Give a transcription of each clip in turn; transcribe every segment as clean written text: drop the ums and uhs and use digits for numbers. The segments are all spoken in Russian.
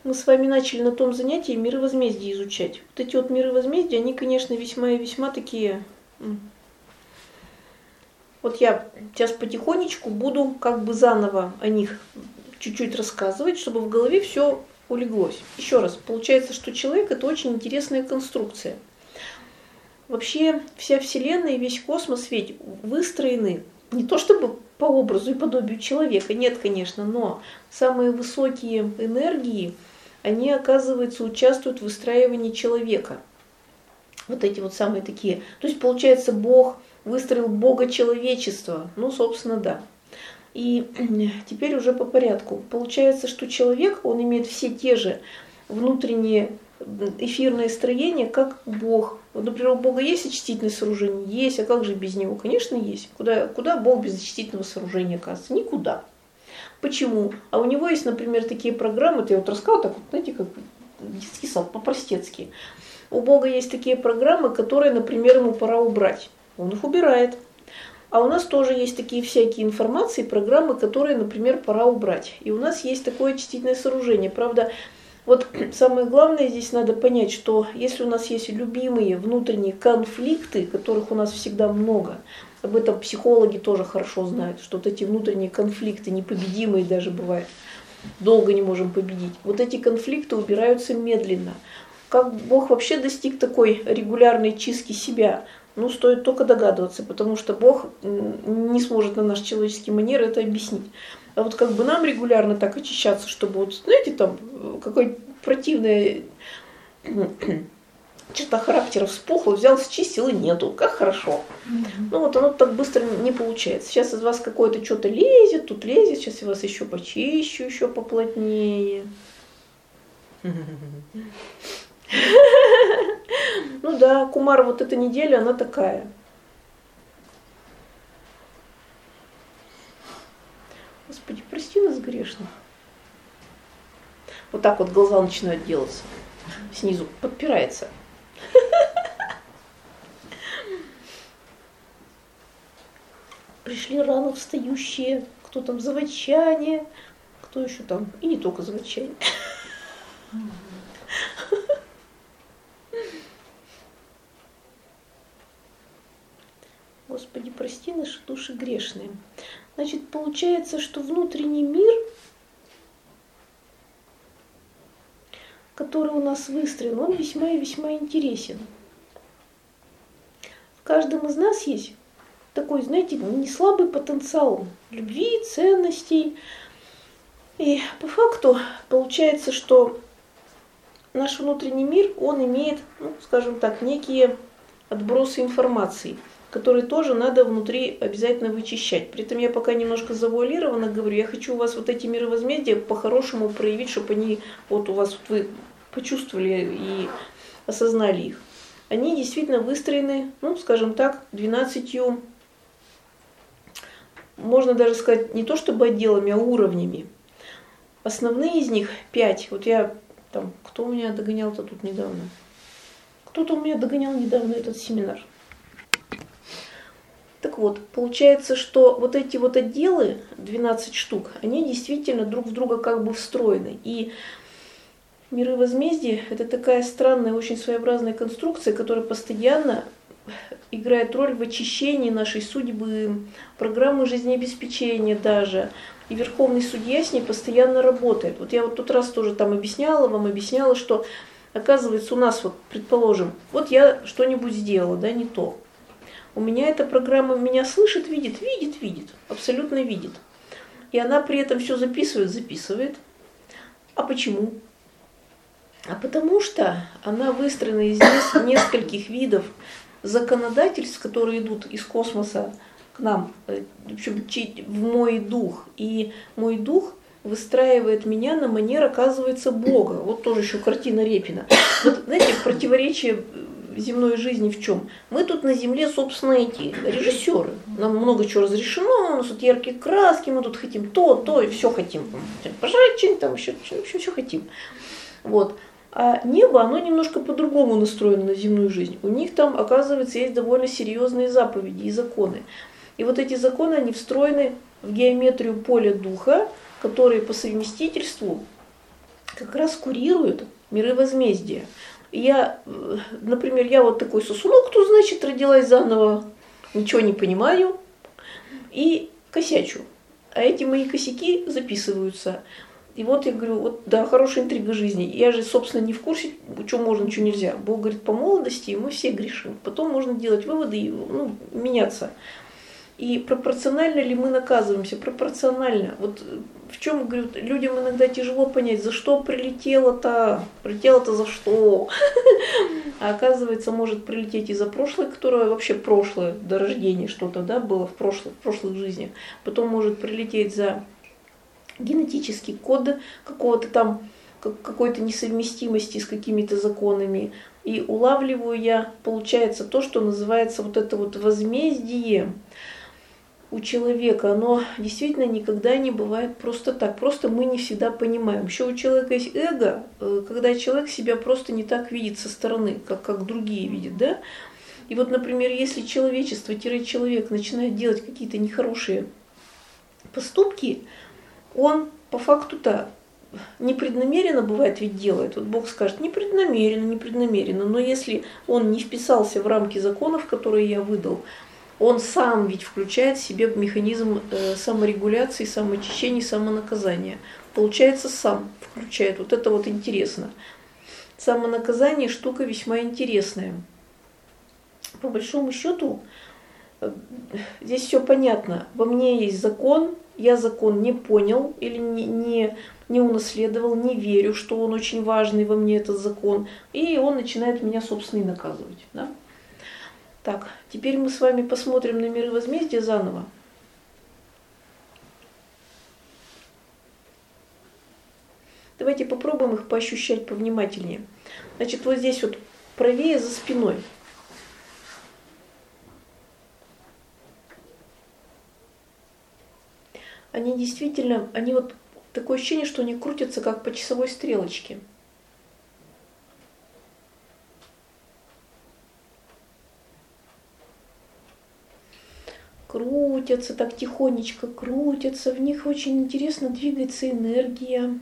Мы с вами начали на том занятии миры возмездия изучать. Вот эти вот миры возмездия, они, конечно, весьма и весьма такие. Вот я сейчас потихонечку буду как бы заново о них чуть-чуть рассказывать, чтобы в голове все улеглось. Еще раз, получается, что человек — это очень интересная конструкция. Вообще вся Вселенная и весь космос ведь выстроены не то чтобы по образу и подобию человека, нет, конечно, но самые высокие энергии, они, оказывается, участвуют в выстраивании человека. Вот эти вот самые такие. То есть, получается, Бог выстроил Бога человечества. Ну, собственно, да. И теперь уже по порядку. Получается, что человек, он имеет все те же внутренние эфирное строение, как Бог. Вот, например, у Бога есть очистительное сооружение? Есть. А как же без него? Конечно, есть. Куда Бог без очистительного сооружения оказывается? Никуда. Почему? А у него есть, например, такие программы, я вот рассказала, так вот, знаете, как детский сад, по-простецки. У Бога есть такие программы, которые, например, ему пора убрать. Он их убирает. А у нас тоже есть такие всякие информации, программы, которые, например, пора убрать. И у нас есть такое очистительное сооружение. Правда, вот самое главное здесь надо понять, что если у нас есть любимые внутренние конфликты, которых у нас всегда много, об этом психологи тоже хорошо знают, что вот эти внутренние конфликты, непобедимые даже бывают, долго не можем победить. Вот эти конфликты убираются медленно. Как Бог вообще достиг такой регулярной чистки себя? Ну, стоит только догадываться, потому что Бог не сможет на наш человеческий манер это объяснить. А вот как бы нам регулярно так очищаться, чтобы, вот, знаете, там, какой противная черта характера вспухла, взял, счистил и нету. Как хорошо. Ну вот оно так быстро не получается. Сейчас из вас какое-то что-то лезет, тут лезет, сейчас я вас еще почищу, еще поплотнее. Ну да, Кумар, вот эта неделя, она такая. Господи, прости нас грешных. Вот так вот глаза начинают делаться. Снизу подпирается. Пришли рано встающие, кто там заводчане, кто еще там, и не только заводчане. Господи, прости наши души грешные. Значит, получается, что внутренний мир, который у нас выстроен, он весьма и весьма интересен. В каждом из нас есть такой, знаете, не слабый потенциал любви, ценностей. И по факту получается, что наш внутренний мир, он имеет, ну, скажем так, некие отбросы информации, которые тоже надо внутри обязательно вычищать. При этом я пока немножко завуалированно говорю, я хочу у вас вот эти миры возмездия по-хорошему проявить, чтобы они вот у вас, вот вы почувствовали и осознали их. Они действительно выстроены, ну, скажем так, 12, можно даже сказать, не то чтобы отделами, а уровнями. Основные из них 5. Вот я там, кто у меня догонял-то тут недавно? Кто-то у меня догонял недавно этот семинар. Так вот, получается, что вот эти вот отделы, 12 штук, они действительно друг в друга как бы встроены. И миры возмездия — это такая странная, очень своеобразная конструкция, которая постоянно играет роль в очищении нашей судьбы, программы жизнеобеспечения даже. И Верховный Судья с ней постоянно работает. Вот я вот тот раз тоже там вам объясняла, что оказывается у нас, вот, предположим, вот я что-нибудь сделала, да, не то. У меня эта программа меня слышит, видит, абсолютно видит. И она при этом все записывает. А почему? А потому что она выстроена из нескольких видов законодательств, которые идут из космоса к нам, в мой дух. И мой дух выстраивает меня на манер, оказывается, Бога. Вот тоже еще картина Репина. Вот, знаете, противоречие земной жизни в чем? Мы тут на земле, собственно, эти режиссеры. Нам много чего разрешено, у нас тут яркие краски, мы тут хотим то, и все хотим. Пожрать что-нибудь там, еще все хотим. Вот. А небо, оно немножко по-другому настроено на земную жизнь. У них там, оказывается, есть довольно серьезные заповеди и законы. И вот эти законы, они встроены в геометрию поля духа, которые по совместительству как раз курирует миры возмездия. Я, например, я вот такой сосунок, кто значит родилась заново, ничего не понимаю и косячу. А эти мои косяки записываются. И вот я говорю, вот да, хорошая интрига жизни. Я же, собственно, не в курсе, что можно, что нельзя. Бог говорит, по молодости мы все грешим. Потом можно делать выводы и меняться. И пропорционально ли мы наказываемся? Пропорционально. Вот в чем, говорю, людям иногда тяжело понять, за что прилетело-то? Прилетело-то за что? А оказывается, может прилететь и за прошлое, которое вообще прошлое, до рождения что-то, да, было в прошлых жизнях. Потом может прилететь за генетический код какого-то там, какой-то несовместимости с какими-то законами. И улавливаю я, получается, то, что называется вот это вот возмездие у человека. Оно действительно никогда не бывает просто так. Просто мы не всегда понимаем. Еще у человека есть эго, когда человек себя просто не так видит со стороны, как другие видят, да? И вот, например, если человечество-человек начинает делать какие-то нехорошие поступки, он по факту-то непреднамеренно, бывает, ведь делает. Вот Бог скажет, непреднамеренно, но если он не вписался в рамки законов, которые я выдал, он сам ведь включает в себе механизм саморегуляции, самоочищения, самонаказания. Получается, сам включает. Вот это вот интересно. Самонаказание штука весьма интересная. По большому счету, здесь все понятно. Во мне есть закон, я закон не понял или не унаследовал, не верю, что он очень важный во мне, этот закон, и он начинает меня, собственно, и наказывать. Да? Так, теперь мы с вами посмотрим на миры возмездия заново. Давайте попробуем их поощущать повнимательнее. Значит, вот здесь вот правее за спиной. Они действительно, они вот такое ощущение, что они крутятся как по часовой стрелочке. Крутятся так тихонечко, крутятся, в них очень интересно двигается энергия.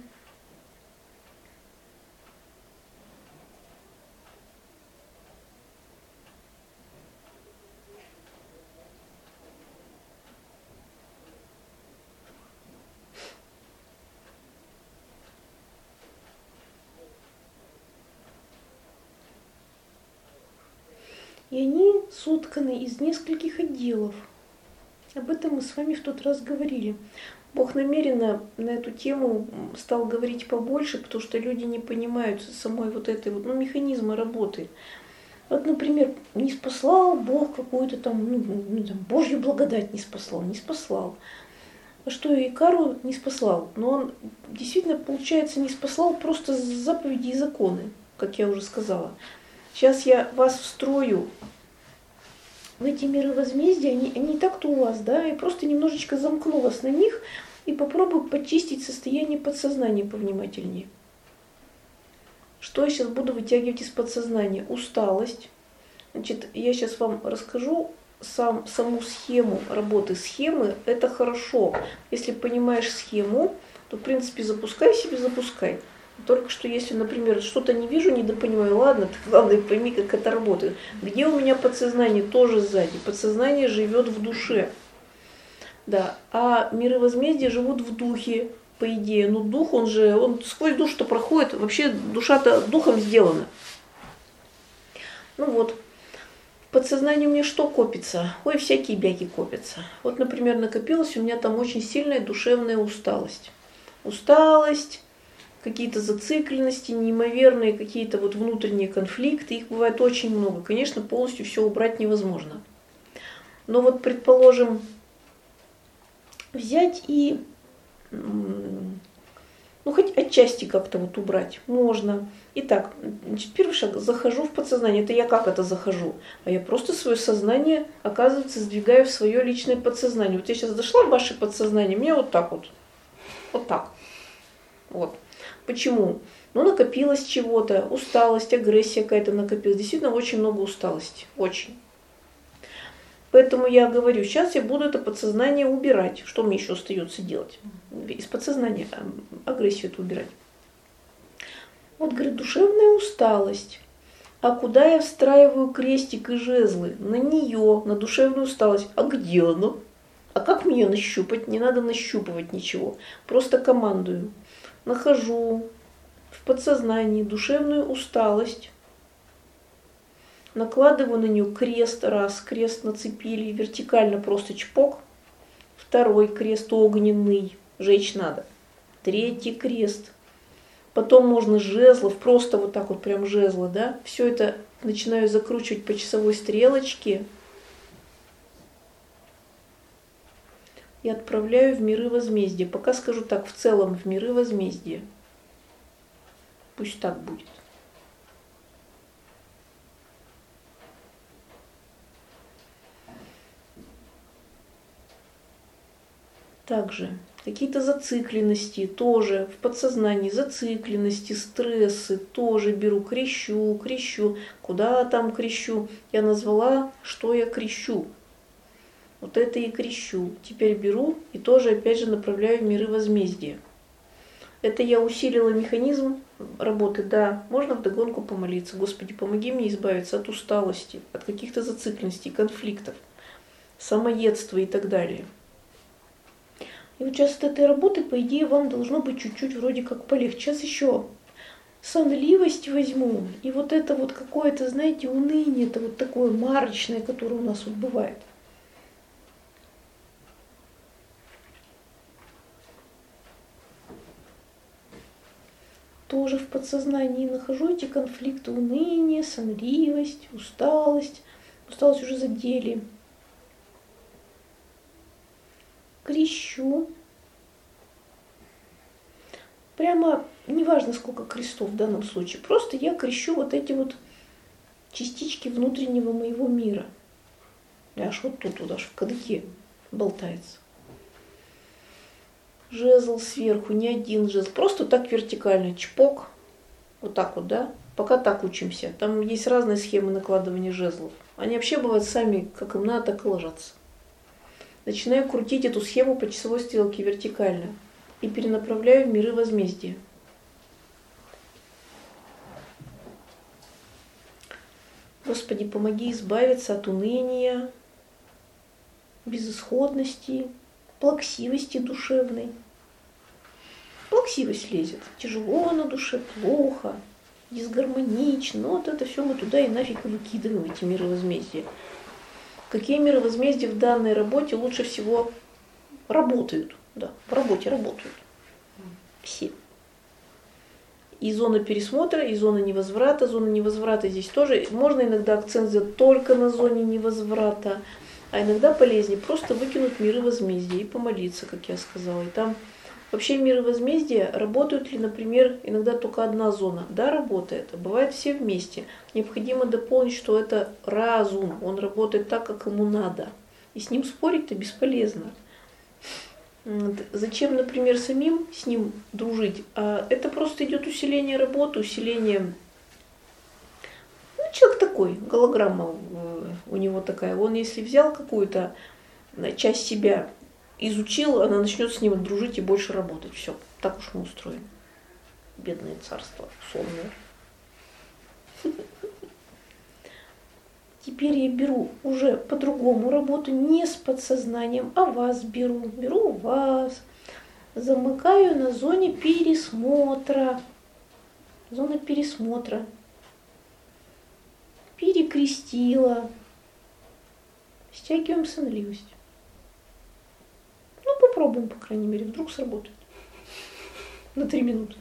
И они сотканы из нескольких отделов. Об этом мы с вами в тот раз говорили. Бог намеренно на эту тему стал говорить побольше, потому что люди не понимают самой вот этой вот, механизма работы. Вот, например, не спаслал Бог какую-то там, там Божью благодать не спаслал. А что и Икару не спаслал? Но он действительно, получается, не спаслал просто заповеди и законы, как я уже сказала. Сейчас я вас встрою в эти миры возмездия, они и так-то у вас, да, и просто немножечко замкну вас на них и попробую почистить состояние подсознания повнимательнее. Что я сейчас буду вытягивать из подсознания? Усталость. Значит, я сейчас вам расскажу саму схему работы. Схемы – это хорошо. Если понимаешь схему, то, в принципе, запускай. Только что если, например, что-то не вижу, недопонимаю, ладно, ты главное пойми, как это работает. Где у меня подсознание? Тоже сзади. Подсознание живет в душе. Да. А миры возмездия живут в духе, по идее. Но дух, он сквозь душу-то проходит. Вообще душа-то духом сделана. В подсознании у меня что копится? Ой, всякие бяки копятся. Вот, например, накопилась у меня там очень сильная душевная усталость. Какие-то зацикленности, неимоверные какие-то вот внутренние конфликты, их бывает очень много. Конечно, полностью все убрать невозможно. Но вот, предположим, взять и, хоть отчасти как-то вот убрать можно. Итак, значит, первый шаг, захожу в подсознание. Это я как это захожу? А я просто свое сознание, оказывается, сдвигаю в свое личное подсознание. Вот я сейчас зашла в ваше подсознание, мне вот так вот. Вот так. Вот. Почему? Накопилось чего-то, усталость, агрессия какая-то накопилась. Действительно, очень много усталости. Очень. Поэтому я говорю, сейчас я буду это подсознание убирать. Что мне еще остается делать? Из подсознания агрессию эту убирать. Вот, говорит, душевная усталость. А куда я встраиваю крестик и жезлы? На нее, на душевную усталость. А где она? А как мне нащупать? Не надо нащупывать ничего. Просто командую. Нахожу в подсознании душевную усталость. Накладываю на нее крест. Раз, крест нацепили. Вертикально просто чпок. Второй крест огненный. Жечь надо. Третий крест. Потом можно жезлов, просто вот так вот прям жезлы, да. Все это начинаю закручивать по часовой стрелочке. И отправляю в миры возмездия. Пока скажу так, в целом в миры возмездия. Пусть так будет. Также какие-то зацикленности тоже в подсознании, зацикленности, стрессы тоже беру, крещу. Куда там крещу? Я назвала, что я крещу. Вот это и крещу. Теперь беру и тоже опять же направляю в миры возмездия. Это я усилила механизм работы. Да, можно вдогонку помолиться. Господи, помоги мне избавиться от усталости, от каких-то зацикленностей, конфликтов, самоедства и так далее. И вот сейчас от этой работы, по идее, вам должно быть чуть-чуть вроде как полегче. Сейчас еще сонливость возьму. И вот это вот какое-то, знаете, уныние, это вот такое марочное, которое у нас вот бывает. Тоже в подсознании нахожу эти конфликты, уныние, сонливость, усталость. Усталость уже задели. Крещу. Прямо неважно, сколько крестов в данном случае. Просто я крещу вот эти вот частички внутреннего моего мира. Аж вот тут, вот аж в кадыке болтается. Жезл сверху, не один жезл. Просто так вертикально. Чпок. Вот так вот, да? Пока так учимся. Там есть разные схемы накладывания жезлов. Они вообще бывают сами, как им надо, так и ложатся. Начинаю крутить эту схему по часовой стрелке вертикально и перенаправляю в миры возмездия. Господи, помоги избавиться от уныния, безысходности, плаксивости душевной. Плаксивость лезет. Тяжело на душе, плохо, дисгармонично. Вот это все мы туда и нафиг выкидываем, эти миры возмездия. Какие миры возмездия в данной работе лучше всего работают? Да, в работе работают. Все. И зона пересмотра, и зона невозврата. Зона невозврата здесь тоже. Можно иногда акцент сделать только на зоне невозврата, а иногда полезнее просто выкинуть миры возмездия и помолиться, как я сказала. И там вообще миры возмездия работают ли, например, иногда только одна зона? Да, работает. Бывает все вместе. Необходимо дополнить, что это разум. Он работает так, как ему надо. И с ним спорить-то бесполезно. Зачем, например, самим с ним дружить? Это просто идет усиление работы, усиление... Ну, человек такой, голограмма у него такая. Он если взял какую-то часть себя, изучил, она начнет с ним дружить и больше работать. Все, так уж мы устроены. Бедное царство сонное. Теперь я беру уже по-другому работу, не с подсознанием, а вас беру. Беру вас, замыкаю на зоне пересмотра. Зона пересмотра. Перекрестила. Стягиваем сонливость. Ну, попробуем, по крайней мере, вдруг сработает. На 3 минуты.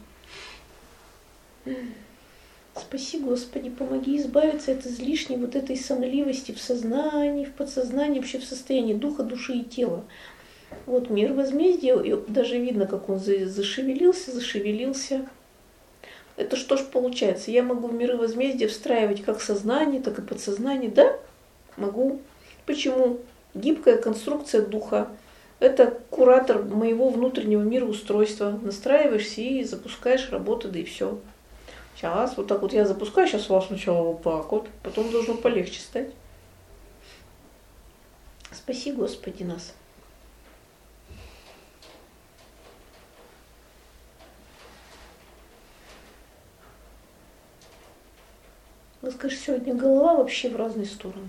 Спаси, Господи, помоги избавиться от излишней вот этой сонливости в сознании, в подсознании, вообще в состоянии духа, души и тела. Вот мир возмездия, и даже видно, как он зашевелился. Это что ж получается? Я могу в миры возмездия встраивать как сознание, так и подсознание. Да, могу. Почему? Гибкая конструкция духа. Это куратор моего внутреннего мироустройства. Настраиваешься и запускаешь работу, да и все. Сейчас, вот так вот я запускаю, сейчас у вас сначала вот так вот, потом должно полегче стать. Спаси, Господи, нас. Вот скажи, сегодня голова вообще в разные стороны.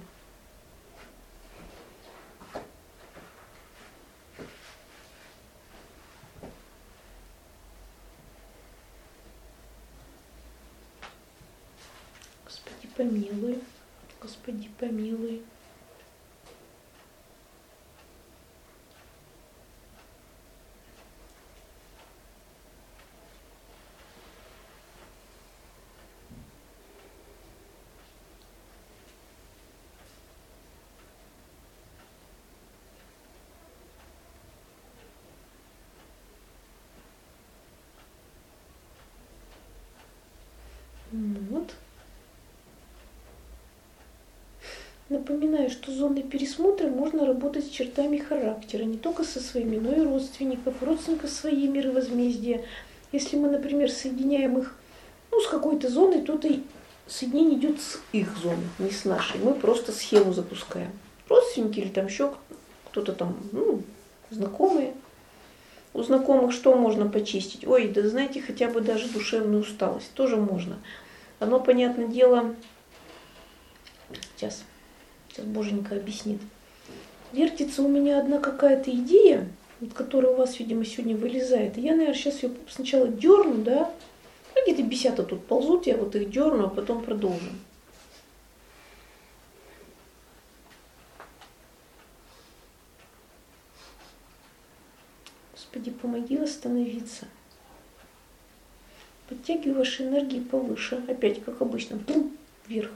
Господи, помилуй. Господи, помилуй. Вот. Напоминаю, что зоной пересмотра можно работать с чертами характера, не только со своими, но и родственников своей миры возмездия. Если мы, например, соединяем их с какой-то зоной, то это соединение идет с их зоной, не с нашей. Мы просто схему запускаем. Родственники или там еще кто-то там, знакомые. У знакомых что можно почистить? Ой, да знаете, хотя бы даже душевную усталость тоже можно. Оно, понятное дело, сейчас Боженька объяснит. Вертится у меня одна какая-то идея, которая у вас, видимо, сегодня вылезает. И я, наверное, сейчас ее сначала дерну, да? Какие-то бесята тут ползут, я вот их дерну, а потом продолжим. Господи, помоги восстановиться. Подтягиваю ваши энергии повыше. Опять, как обычно, вверх.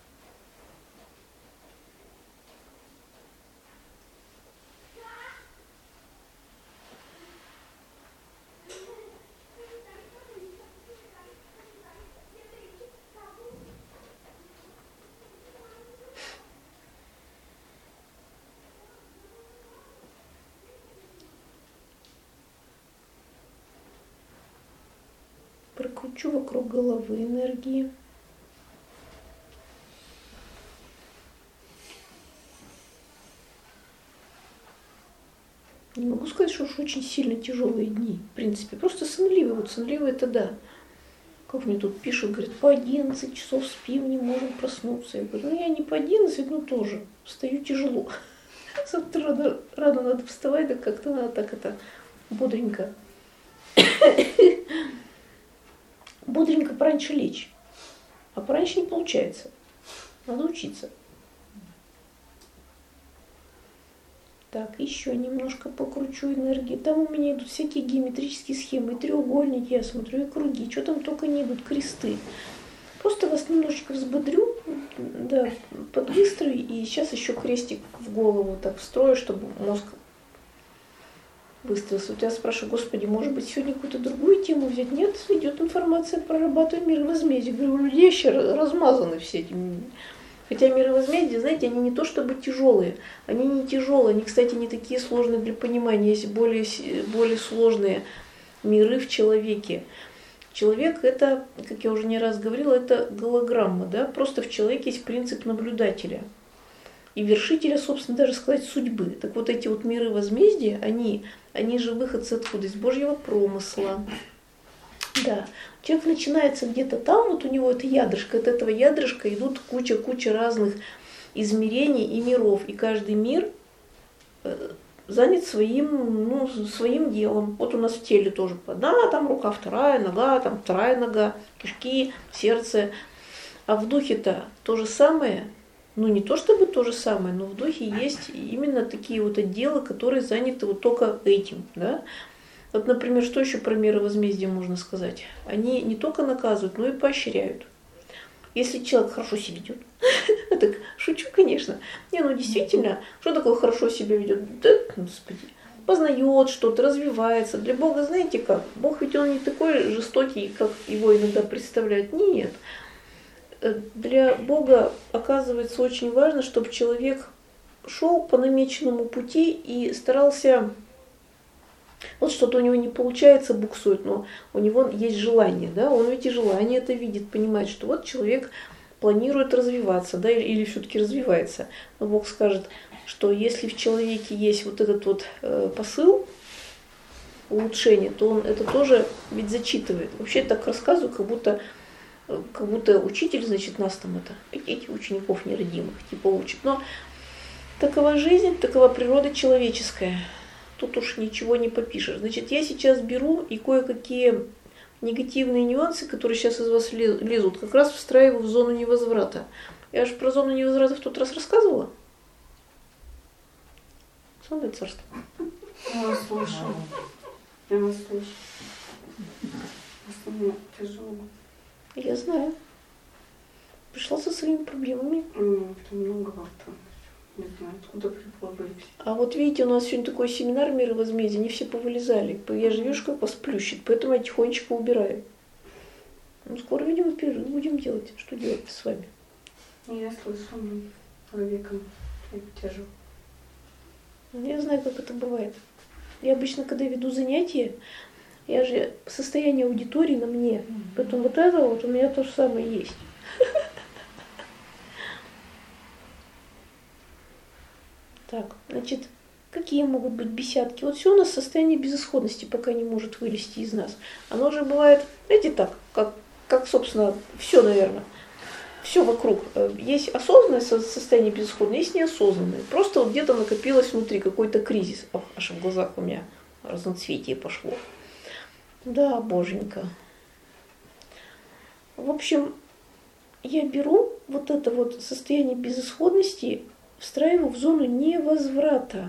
Прокручу вокруг головы энергии. Не могу сказать, что уж очень сильно тяжелые дни, в принципе. Просто сонливые. Вот сонливые это да. Как мне тут пишут, говорят, по 11 часов спим, не можем проснуться. Я говорю, я не по 11, но тоже. Встаю тяжело. Завтра рано надо вставать, да как-то надо так это бодренько. Бодренько пораньше лечь. А пораньше не получается. Надо учиться. Так, еще немножко покручу энергии. Там у меня идут всякие геометрические схемы, и треугольники, я смотрю, и круги. Что там только не идут, кресты. Просто вас немножечко взбодрю, да, подвыстрою, и сейчас еще крестик в голову так встрою, чтобы мозг выстроился. Вот я спрашиваю, Господи, может быть, сегодня какую-то другую тему взять? Нет, идет информация, прорабатываем мир возмездия. Говорю, у людей еще размазаны все эти. Хотя миры возмездия, знаете, они не то чтобы тяжелые, они не тяжелые, они, кстати, не такие сложные для понимания, есть более сложные миры в человеке. Человек это, как я уже не раз говорила, это голограмма, да, просто в человеке есть принцип наблюдателя и вершителя, собственно, даже сказать, судьбы. Так вот эти вот миры возмездия, они же выходцы откуда? Из Божьего промысла. Да, человек начинается где-то там, вот у него это ядрышко, от этого ядрышка идут куча разных измерений и миров, и каждый мир занят своим делом. Вот у нас в теле тоже одна там рука, вторая нога, кишки, сердце. А в духе-то то же самое, не то чтобы то же самое, но в духе есть именно такие вот отделы, которые заняты вот только этим, да. Вот, например, что еще про миры возмездия можно сказать? Они не только наказывают, но и поощряют. Если человек хорошо себя ведет, так шучу, конечно. Действительно, что такое хорошо себя ведет? Да, Господи, познает что-то, развивается. Для Бога, знаете как? Бог ведь он не такой жестокий, как его иногда представляют. Нет. Для Бога, оказывается, очень важно, чтобы человек шел по намеченному пути и старался. Вот что-то у него не получается, буксует, но у него есть желание, да, он ведь и желание это видит, понимает, что вот человек планирует развиваться, да, или все-таки развивается. Но Бог скажет, что если в человеке есть вот этот вот посыл улучшения, то он это тоже ведь зачитывает. Вообще я так рассказываю, как будто как будто учитель, значит, нас там этих учеников нерадимых, типа учит. Но такова жизнь, такова природа человеческая. Тут уж ничего не попишешь. Значит, я сейчас беру и кое-какие негативные нюансы, которые сейчас из вас лезут, как раз встраиваю в зону невозврата. Я же про зону невозврата в тот раз рассказывала. Сонное царство. Я вас слушаю. Я вас слышу. Просто мне тяжело. Я знаю. Пришла со своими проблемами. Это много как-то. Не знаю, откуда приплыли все. А вот видите, у нас сегодня такой семинар мира возмездия, они все повылезали. Я же вижу, как вас плющит, поэтому я тихонечко убираю. Ну, скоро, видимо, перерыв будем делать. Что делать с вами? Я слышу, человеком тяжело. Я знаю, как это бывает. Я обычно, когда веду занятия, я же состояние аудитории на мне. Поэтому вот это вот у меня то же самое есть. Так, значит, какие могут быть бесятки? Вот все у нас состояние безысходности пока не может вылезти из нас. Оно же бывает, знаете, так, как собственно, все, наверное. Все вокруг. Есть осознанное состояние безысходности, есть неосознанное. Просто вот где-то накопилось внутри какой-то кризис. Аж в глазах у меня разноцветие пошло. Да, боженька. В общем, я беру вот это вот состояние безысходности, встраиваю в зону невозврата.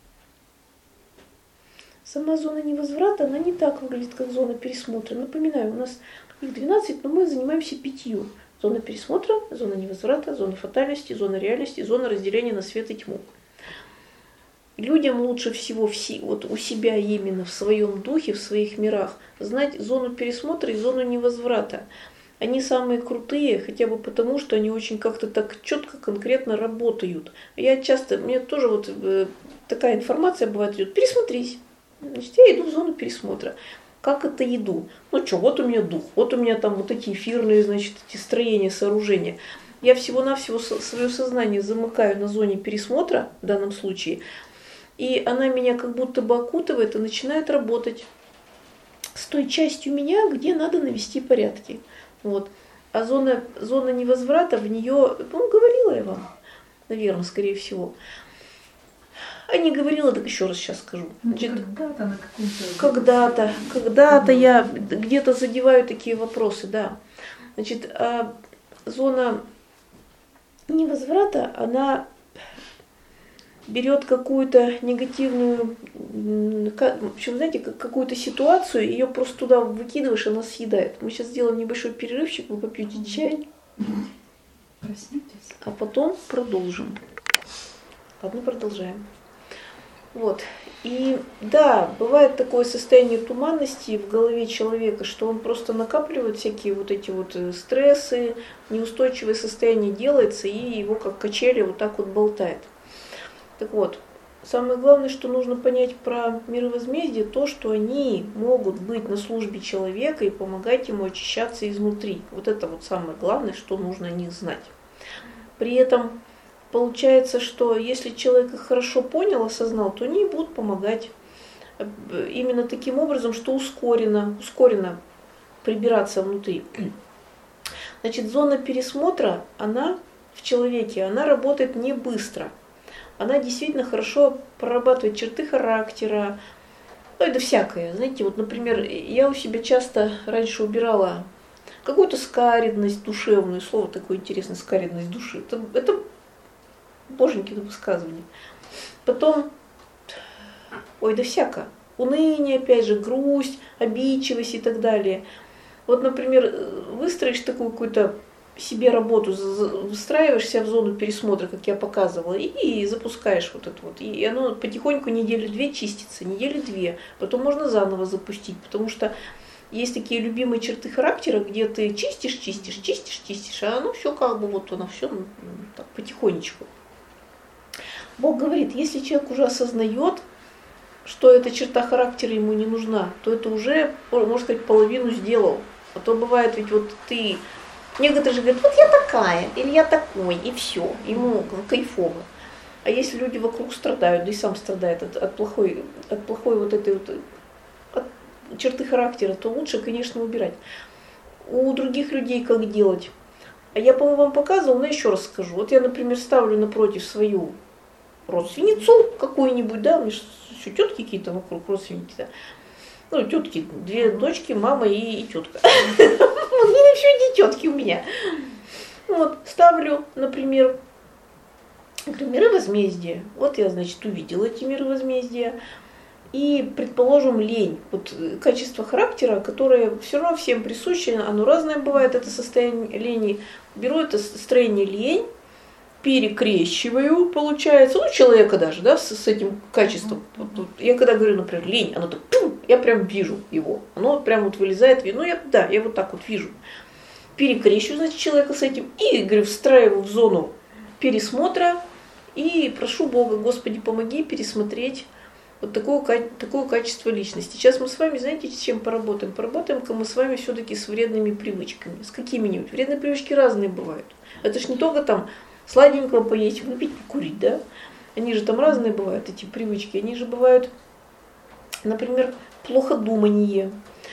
Сама зона невозврата, она не так выглядит, как зона пересмотра. Напоминаю, у нас их 12, но мы занимаемся 5. Зона пересмотра, зона невозврата, зона фатальности, зона реальности, зона разделения на свет и тьму. Людям лучше всего вот у себя именно в своем духе, в своих мирах, знать зону пересмотра и зону невозврата. Они самые крутые, хотя бы потому, что они очень как-то так четко, конкретно работают. Я часто, мне тоже вот такая информация бывает идет, пересмотрись. Значит, я иду в зону пересмотра. Как это иду? Ну что, вот у меня дух, вот у меня там вот эти эфирные, значит, эти строения, сооружения. Я всего-навсего свое сознание замыкаю на зоне пересмотра, в данном случае, и она меня как будто бы окутывает и начинает работать с той частью меня, где надо навести порядки. Вот. А зона невозврата, в нее, ну, говорила я вам, наверное, скорее всего. А не говорила, так еще раз сейчас скажу. Значит, когда-то на каком-то... Когда-то я где-то задеваю такие вопросы, да. Значит, зона невозврата, она берет какую-то негативную, в общем, знаете, какую-то ситуацию, ее просто туда выкидываешь, она съедает. Мы сейчас сделаем небольшой перерывчик, вы попьете чай. Проснитесь. А потом продолжим. Ладно, продолжаем. Вот. И да, бывает такое состояние туманности в голове человека, что он просто накапливает всякие вот эти вот стрессы, неустойчивое состояние делается, и его как качели вот так вот болтает. Так вот, самое главное, что нужно понять про мировозмездие, то, что они могут быть на службе человека и помогать ему очищаться изнутри. Вот это вот самое главное, что нужно о них знать. При этом получается, что если человек их хорошо понял, осознал, то они будут помогать именно таким образом, что ускоренно прибираться внутри. Значит, зона пересмотра, она в человеке, она работает не быстро. Она действительно хорошо прорабатывает черты характера, ну это всякое. Знаете, вот, например, я у себя часто раньше убирала какую-то скаридность душевную, слово такое интересное, скаридность души. Это боженькино высказывание. Потом, ой, да всяко. Уныние, опять же, грусть, обидчивость и так далее. Вот, например, выстроишь такую какую-то себе работу, выстраиваешь себя в зону пересмотра, как я показывала, и запускаешь вот это вот. И оно потихоньку неделю-две чистится, неделю-две. Потом можно заново запустить, потому что есть такие любимые черты характера, где ты чистишь, а оно все как бы вот оно все так потихонечку. Бог говорит, если человек уже осознает, что эта черта характера ему не нужна, то это уже, можно сказать, половину сделал. А то бывает ведь вот ты... Некоторые же говорят, вот я такая, или я такой, и все, ему кайфово. А если люди вокруг страдают, да и сам страдает от плохой вот этой вот от черты характера, то лучше, конечно, убирать. у других людей как делать. А я, по-моему, вам показывала, но еще раз скажу. Вот я, например, ставлю напротив свою родственницу какую-нибудь, да, у меня еще тетки какие-то вокруг, родственники, да. Ну, тетки, две дочки, мама и тетка. Еще не тетки у меня. Вот, ставлю, например, миры возмездия. Вот я, значит, увидела эти миры возмездия. И, предположим, лень. Вот качество характера, которое все равно всем присуще, оно разное бывает, это состояние лени. Беру это состояние лень, перекрещиваю, получается, ну, человека даже, да, с этим качеством. Вот, я когда говорю, например, лень, оно так, я прям вижу его. Оно прям вот вылезает, ну, я вот так вот вижу. Перекрещиваю, значит, человека с этим и, говорю, встраиваю в зону пересмотра и прошу Бога, Господи, помоги пересмотреть вот такое качество личности. Сейчас мы с вами, знаете, с чем поработаем? Поработаем-ка мы с вами все-таки с вредными привычками. С какими-нибудь. Вредные привычки разные бывают. Это ж не только там сладенького поесть, выпить, покурить, да? Они же там разные бывают, эти привычки. Они же бывают, например, плоходумание.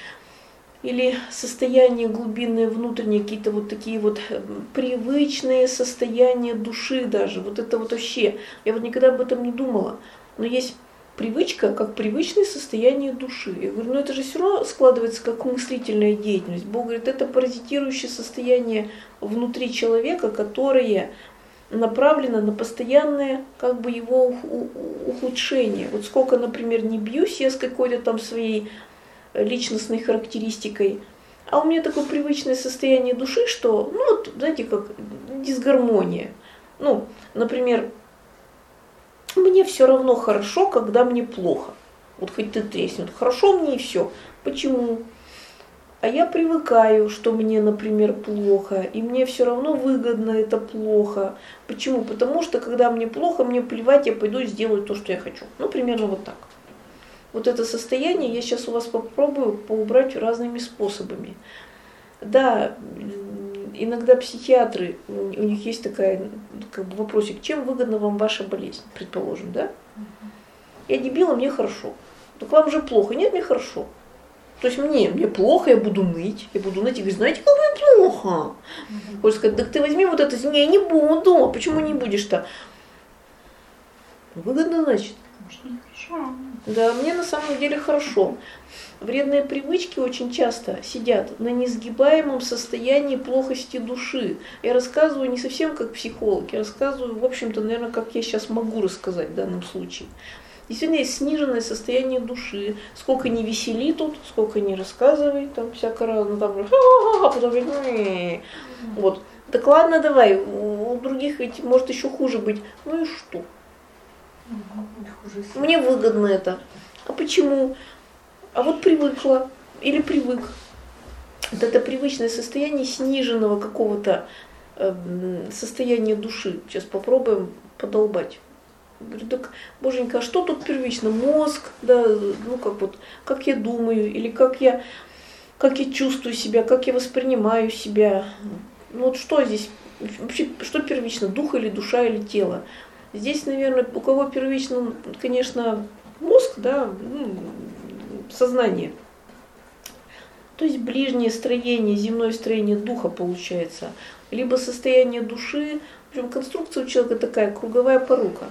Или состояние глубинное, внутреннее, какие-то вот такие вот привычные состояния души даже. Вот это вот вообще. Я вот никогда об этом не думала. Но есть привычка, как привычное состояние души. Я говорю, это же все равно складывается как мыслительная деятельность. Бог говорит, это паразитирующее состояние внутри человека, которое направлено на постоянное как бы его ухудшение. Вот сколько, например, не бьюсь я с какой-то там своей личностной характеристикой, а у меня такое привычное состояние души, что, ну вот, знаете, как дисгармония. Ну, например, мне все равно хорошо, когда мне плохо. Вот хоть ты треснет, хорошо мне и все. Почему? А я привыкаю, что мне, например, плохо, и мне все равно выгодно это плохо. Почему? Потому что когда мне плохо, мне плевать, я пойду и сделаю то, что я хочу. Ну, примерно вот так. Вот это состояние я сейчас у вас попробую поубрать разными способами. Да, иногда психиатры, у них есть такая как бы вопросик, чем выгодна вам ваша болезнь, предположим, да? Я дебил, а мне хорошо. Так вам же плохо. Нет, мне хорошо. То есть мне плохо, я буду ныть и говорить, знаете, как мне плохо? Хочешь сказать, так ты возьми вот это, не буду. Почему не будешь-то? Выгодно, значит. Да, мне на самом деле хорошо. Вредные привычки очень часто сидят на несгибаемом состоянии плохости души. Я рассказываю не совсем как психолог, я рассказываю, в общем-то, наверное, как я сейчас могу рассказать в данном случае. Действительно, есть сниженное состояние души. Сколько не весели тут, сколько не рассказывай, там всяко разно, там, потом, вот. Так ладно, давай, у других ведь может еще хуже быть. Ну и что? Мне выгодно это. А почему? А вот привыкла или привык. Вот это привычное состояние сниженного какого-то состояния души. Сейчас попробуем подолбать. Говорю, так, боженька, а что тут первично? Мозг, да, ну как я думаю, или как я чувствую себя, как я воспринимаю себя. Ну вот что здесь, вообще, что первично, дух или душа или тело? Здесь, наверное, у кого первично, конечно, мозг, да, сознание. То есть ближнее строение, земное строение духа получается. Либо состояние души, в общем, конструкция у человека такая, круговая порука.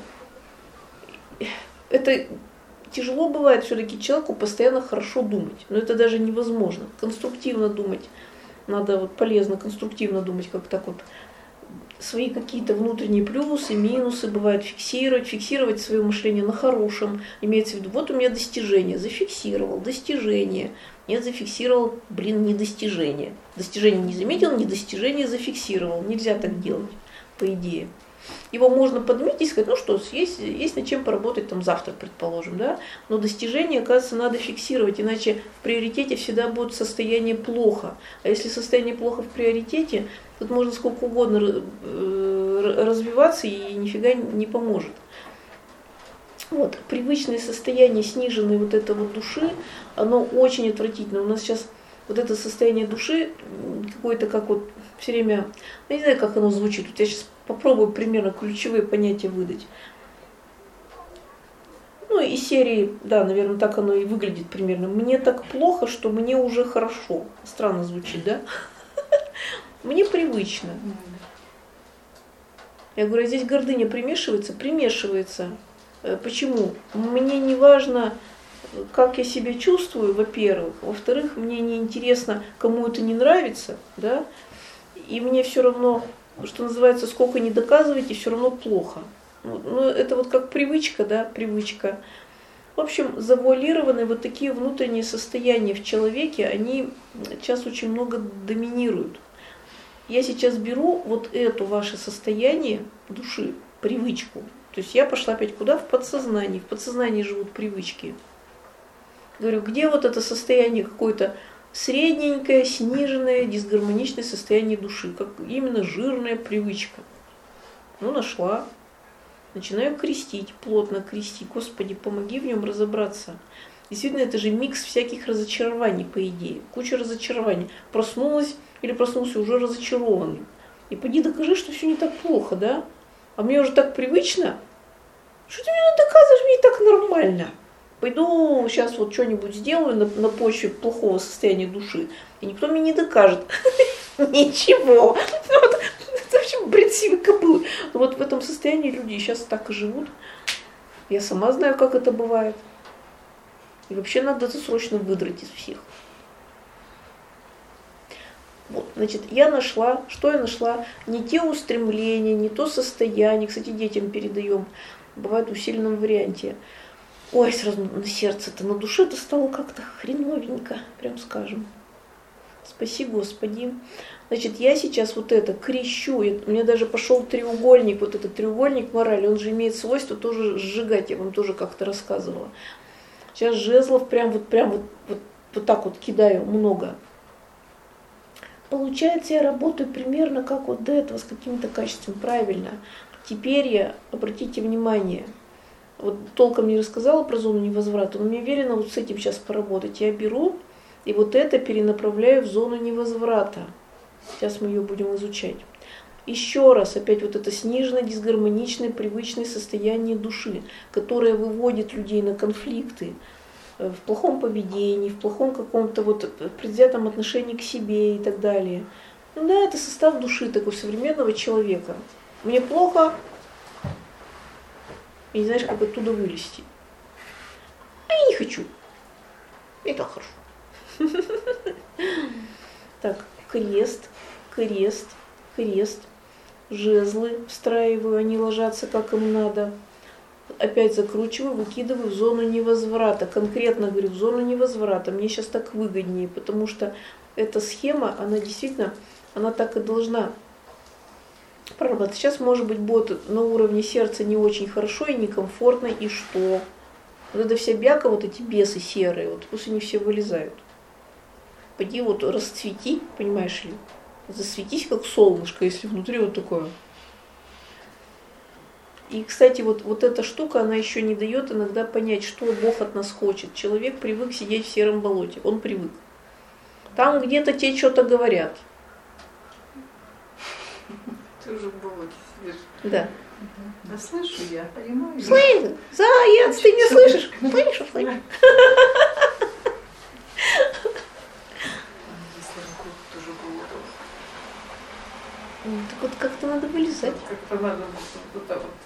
Это тяжело бывает все-таки человеку постоянно хорошо думать. Но это даже невозможно. Конструктивно думать. Надо вот полезно, конструктивно думать, как так вот. Свои какие-то внутренние плюсы, минусы бывает фиксировать свое мышление на хорошем. Имеется в виду, вот у меня достижение, зафиксировал, достижение. Нет, зафиксировал, не достижение. Достижение не заметил, не достижение зафиксировал. Нельзя так делать, по идее. Его можно подметить и сказать, ну что, есть над чем поработать там завтра, предположим, да? Но достижение, оказывается, надо фиксировать, иначе в приоритете всегда будет состояние плохо. А если состояние плохо в приоритете, тут можно сколько угодно развиваться и нифига не поможет. Вот, привычное состояние сниженной вот этой вот души, оно очень отвратительно. У нас сейчас вот это состояние души какое-то как вот все время, я не знаю, как оно звучит, вот я сейчас попробую примерно ключевые понятия выдать. Ну, из серии, да, наверное, так оно и выглядит примерно. Мне так плохо, что мне уже хорошо. Странно звучит, да? Мне привычно. Я говорю, а здесь гордыня примешивается? Примешивается. Почему? Мне не важно, как я себя чувствую, во-первых. Во-вторых, мне не интересно, кому это не нравится, да? И мне все равно, что называется, сколько не доказываете, все равно плохо. Ну, это вот как привычка, да, привычка. В общем, завуалированные вот такие внутренние состояния в человеке, они сейчас очень много доминируют. Я сейчас беру вот это ваше состояние души, привычку. То есть я пошла опять куда? В подсознание. В подсознании живут привычки. Говорю, где вот это состояние какое-то средненькое, сниженное, дисгармоничное состояние души, как именно жирная привычка. Ну, нашла. Начинаю крестить, плотно крестить. Господи, помоги в нем разобраться. Действительно, это же микс всяких разочарований, по идее. Куча разочарований. Проснулась или проснулся уже разочарованный. И поди докажи, что все не так плохо, да? А мне уже так привычно. Что ты мне доказываешь, мне так нормально. Пойду сейчас вот что-нибудь сделаю на почве плохого состояния души, и никто мне не докажет. Ничего. Это вообще бред сивой кобылы. Вот в этом состоянии люди сейчас так и живут. Я сама знаю, как это бывает. И вообще надо это срочно выдрать из всех. Вот, значит, я нашла, что я нашла? Не те устремления, не то состояние. Кстати, детям передаем. Бывает в усиленном варианте. Ой, сразу на сердце-то, на душе-то стало как-то хреновенько, прям скажем. Спаси Господи. Значит, я сейчас вот это крещу, у меня даже пошел треугольник, вот этот треугольник морали, он же имеет свойство тоже сжигать, я вам тоже как-то рассказывала. Сейчас жезлов прям вот так вот кидаю много. Получается, я работаю примерно как вот до этого, с каким-то качеством, правильно. Теперь я, обратите внимание, вот толком не рассказала про зону невозврата, но мне велено вот с этим сейчас поработать. Я беру и вот это перенаправляю в зону невозврата. Сейчас мы ее будем изучать. Еще раз, опять вот это сниженное, дисгармоничное, привычное состояние души, которое выводит людей на конфликты в плохом поведении, в плохом каком-то вот предвзятом отношении к себе и так далее. Ну да, это состав души такого современного человека. Мне плохо, и не знаешь, как оттуда вылезти. А я не хочу. Мне так хорошо. Так, крест, крест, крест. Жезлы встраиваю, они ложатся как им надо. Опять закручиваю, выкидываю в зону невозврата. Конкретно говорю, в зону невозврата. Мне сейчас так выгоднее, потому что эта схема, она действительно, она так и должна прорабатывать. Сейчас, может быть, будет на уровне сердца не очень хорошо и некомфортно, и что? Вот эта вся бяка, вот эти бесы серые, вот пусть они все вылезают. Пойди вот расцвети, понимаешь ли, засветись как солнышко, если внутри вот такое. И, кстати, вот эта штука, она еще не дает иногда понять, что Бог от нас хочет. Человек привык сидеть в сером болоте, он привык. Там где-то те что-то говорят. Ты уже в болоте сидишь. Да. А слышу я, понимаю. Слышь, заяц, ты не слышишь? Слышишь, слышишь? Если вокруг тоже болото. Так вот как-то надо вылезать. Как-то надо вот так вот.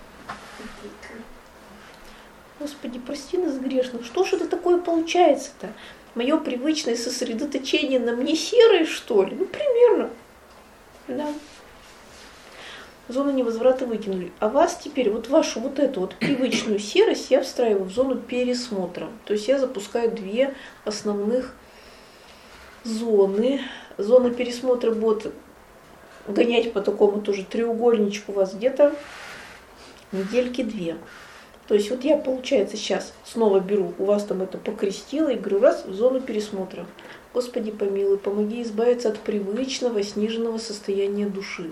Господи, прости нас грешных. Что же это такое получается-то? Мое привычное сосредоточение на мне серое, что ли? Ну, примерно. Да. Зону невозврата выкинули. А вас теперь, вот вашу вот эту вот привычную серость я встраиваю в зону пересмотра. То есть я запускаю две основных зоны. Зона пересмотра будет гонять по такому тоже треугольничку у вас где-то недельки две. То есть вот я, получается, сейчас снова беру, у вас там это покрестила и говорю, раз, в зону пересмотра. Господи помилуй, помоги избавиться от привычного сниженного состояния души.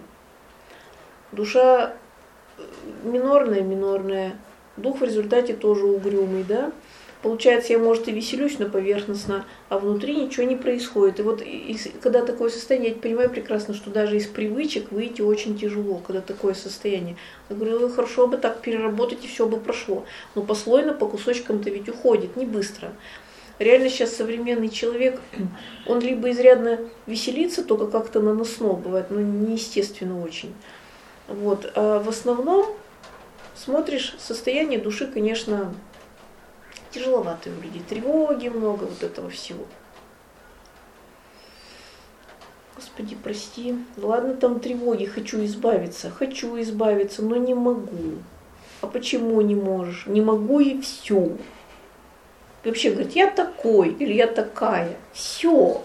Душа минорная, дух в результате тоже угрюмый, да? Получается, я, может, и веселюсь, но поверхностно, а внутри ничего не происходит. И вот когда такое состояние, я понимаю прекрасно, что даже из привычек выйти очень тяжело, когда такое состояние. Я говорю, хорошо бы так переработать, и все бы прошло. Но послойно, по кусочкам-то ведь уходит, не быстро. Реально сейчас современный человек, он либо изрядно веселится, только как-то наносно бывает, но неестественно очень. Вот. А в основном смотришь, состояние души, конечно, тяжеловатые у людей, тревоги много, вот этого всего. Господи, прости. Ладно, там тревоги, хочу избавиться, но не могу. А почему не можешь? Не могу и все. Вообще говорит, я такой или я такая. Все.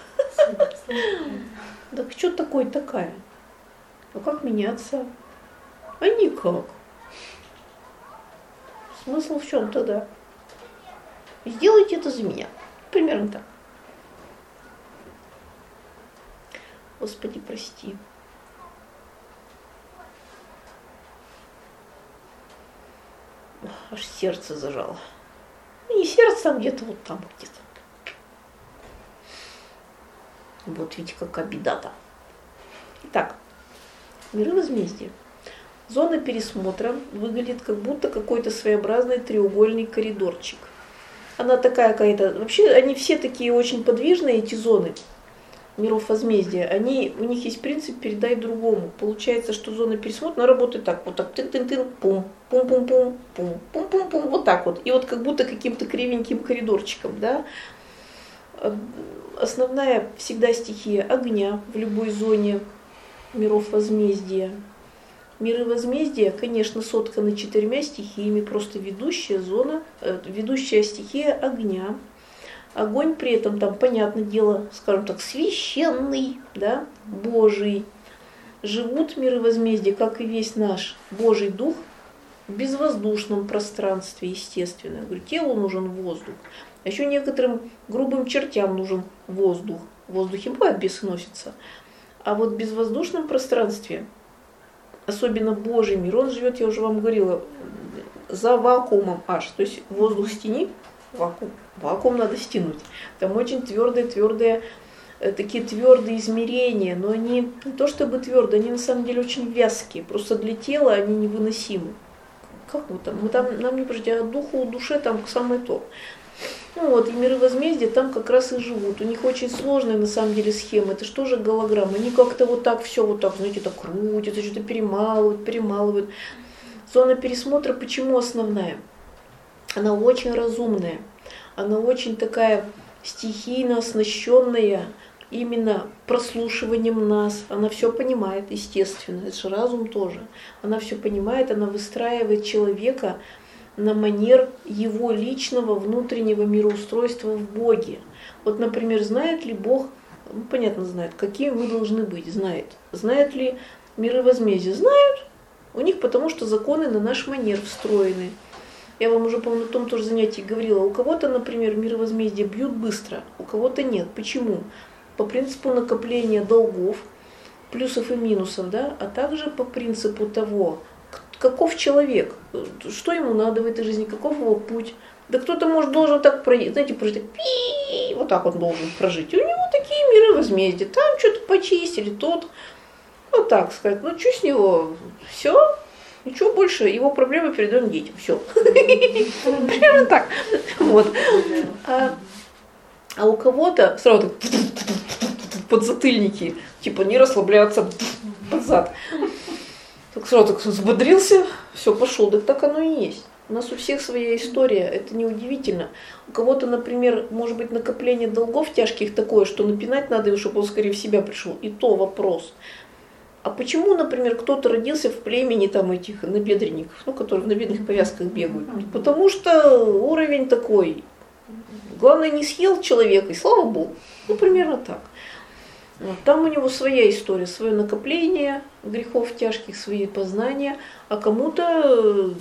Так что такой такая? А как меняться? А никак. Смысл в чем тогда? Сделайте это за меня. Примерно так. Господи, прости. Аж сердце зажало. Ну, не сердце, а где-то вот там где-то. Вот ведь какая беда-то. Итак, миры возмездия. Зона пересмотра выглядит как будто какой-то своеобразный треугольный коридорчик. Она такая какая-то... Вообще они все такие очень подвижные, эти зоны миров возмездия. У них есть принцип «передай другому». Получается, что зона пересмотра, она работает так. Вот так. Тын-тын-тын, пум, пум-пум-пум, пум, пум-пум-пум. Вот так вот. И вот как будто каким-то кривеньким коридорчиком, да. Основная всегда стихия огня в любой зоне миров возмездия. Миры возмездия, конечно, сотканы 4 стихиями, просто ведущая стихия огня. Огонь при этом там, понятное дело, скажем так, священный, да, Божий. Живут миры возмездия, как и весь наш Божий дух, в безвоздушном пространстве, естественно. Я говорю, телу нужен воздух. А еще некоторым грубым чертям нужен воздух. В воздухе бывает бесы носятся. А вот в безвоздушном пространстве, особенно Божий мир, он живет, я уже вам говорила, за вакуумом аж. То есть воздух стяни, вакуум. Вакуум надо стянуть. Там очень твердые, такие твердые измерения, но они не то чтобы твердые, они на самом деле очень вязкие. Просто для тела они невыносимы. Как мы там? Нам не подожди, а духу, душе там самое то. Ну вот, и миры возмездия там как раз и живут. У них очень сложная на самом деле схема. Это что же голограмма? Они как-то вот так все вот так, знаете, так крутятся, что-то перемалывают. Зона пересмотра почему основная? Она очень разумная. Она очень такая стихийно оснащенная именно прослушиванием нас. Она все понимает, естественно. Это же разум тоже. Она все понимает, она выстраивает человека на манер его личного внутреннего мироустройства в Боге. Вот, например, знает ли Бог, ну, понятно, знает, какими мы должны быть, знает. Знает ли миры возмездия? Знают. У них потому что законы на наш манер встроены. Я вам уже, по-моему, на том тоже занятии говорила. У кого-то, например, миры возмездия бьют быстро, у кого-то нет. Почему? По принципу накопления долгов, плюсов и минусов, да, а также по принципу того, каков человек, что ему надо в этой жизни, каков его путь. Да кто-то, может, должен так прожить, знаете, прожить, вот так он должен прожить. И у него такие миры возмездия, там что-то почистили, тут, вот так сказать, ну что с него, все, ничего больше, его проблемы передаем детям, все. Примерно так. Вот. А у кого-то сразу подзатыльники, типа не расслабляться, под зад. Так сразу так взбодрился, все, пошел. Так оно и есть. У нас у всех своя история, это неудивительно. У кого-то, например, может быть накопление долгов тяжких такое, что напинать надо его, чтобы он скорее в себя пришел. И то вопрос. А почему, например, кто-то родился в племени там этих набедренников, ну, которые в набедренных повязках бегают? Потому что уровень такой. Главное, не съел человека, и слава Богу. Ну, примерно так. Вот. Там у него своя история, свое накопление грехов тяжких, свои познания, а кому-то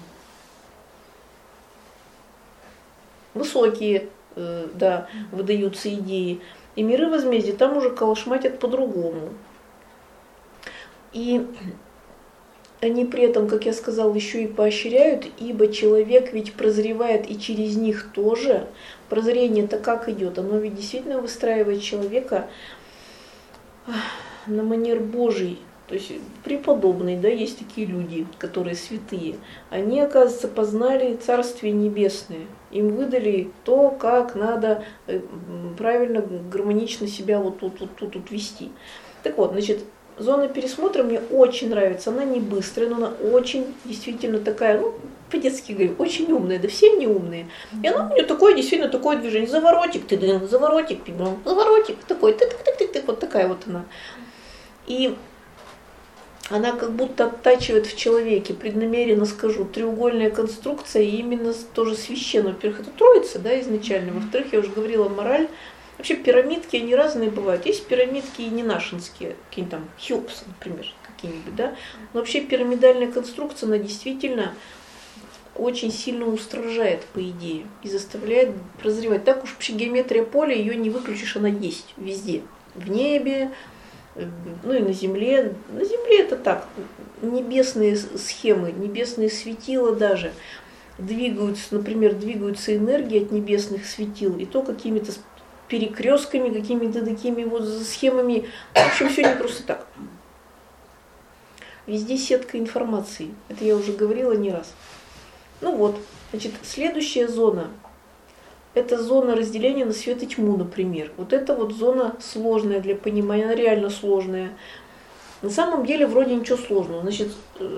высокие, да, выдаются идеи. И миры возмездия там уже колошматят по-другому. И они при этом, как я сказала, еще и поощряют, ибо человек ведь прозревает и через них тоже. Прозрение-то как идет? Оно ведь действительно выстраивает человека на манер Божий. То есть преподобные, да, есть такие люди, которые святые. Они, оказывается, познали Царствие Небесное. Им выдали то, как надо правильно, гармонично себя вот тут вести. Так вот, значит, зона пересмотра мне очень нравится. Она не быстрая, но она очень действительно такая, ну, по-детски говорю, очень умная, да все они умные. И она у нее такое, действительно такое движение. Заворотик, ты заворотик, заворотик, такой, тык-тык-тык-тык, вот такая вот она. И она как будто оттачивает в человеке, преднамеренно скажу, треугольная конструкция, и именно тоже священная. Во-первых, это троица, да, изначально. Во-вторых, я уже говорила, мораль. Вообще пирамидки, они разные бывают. Есть пирамидки и не нашинские, какие-нибудь там Хеопсы, например, какие-нибудь, да. Но вообще пирамидальная конструкция, она действительно очень сильно устражает, по идее, и заставляет прозревать. Так уж вообще геометрия поля, ее не выключишь, она есть везде. В небе, ну и на Земле. На Земле это так, небесные схемы, небесные светила даже двигаются, например, двигаются энергии от небесных светил, и то какими-то перекрестками, какими-то такими вот схемами. В общем, все не просто так. Везде сетка информации. Это я уже говорила не раз. Ну вот, значит, следующая зона. Это зона разделения на свет и тьму, например. Вот это вот зона сложная для понимания, она реально сложная. На самом деле вроде ничего сложного. Значит,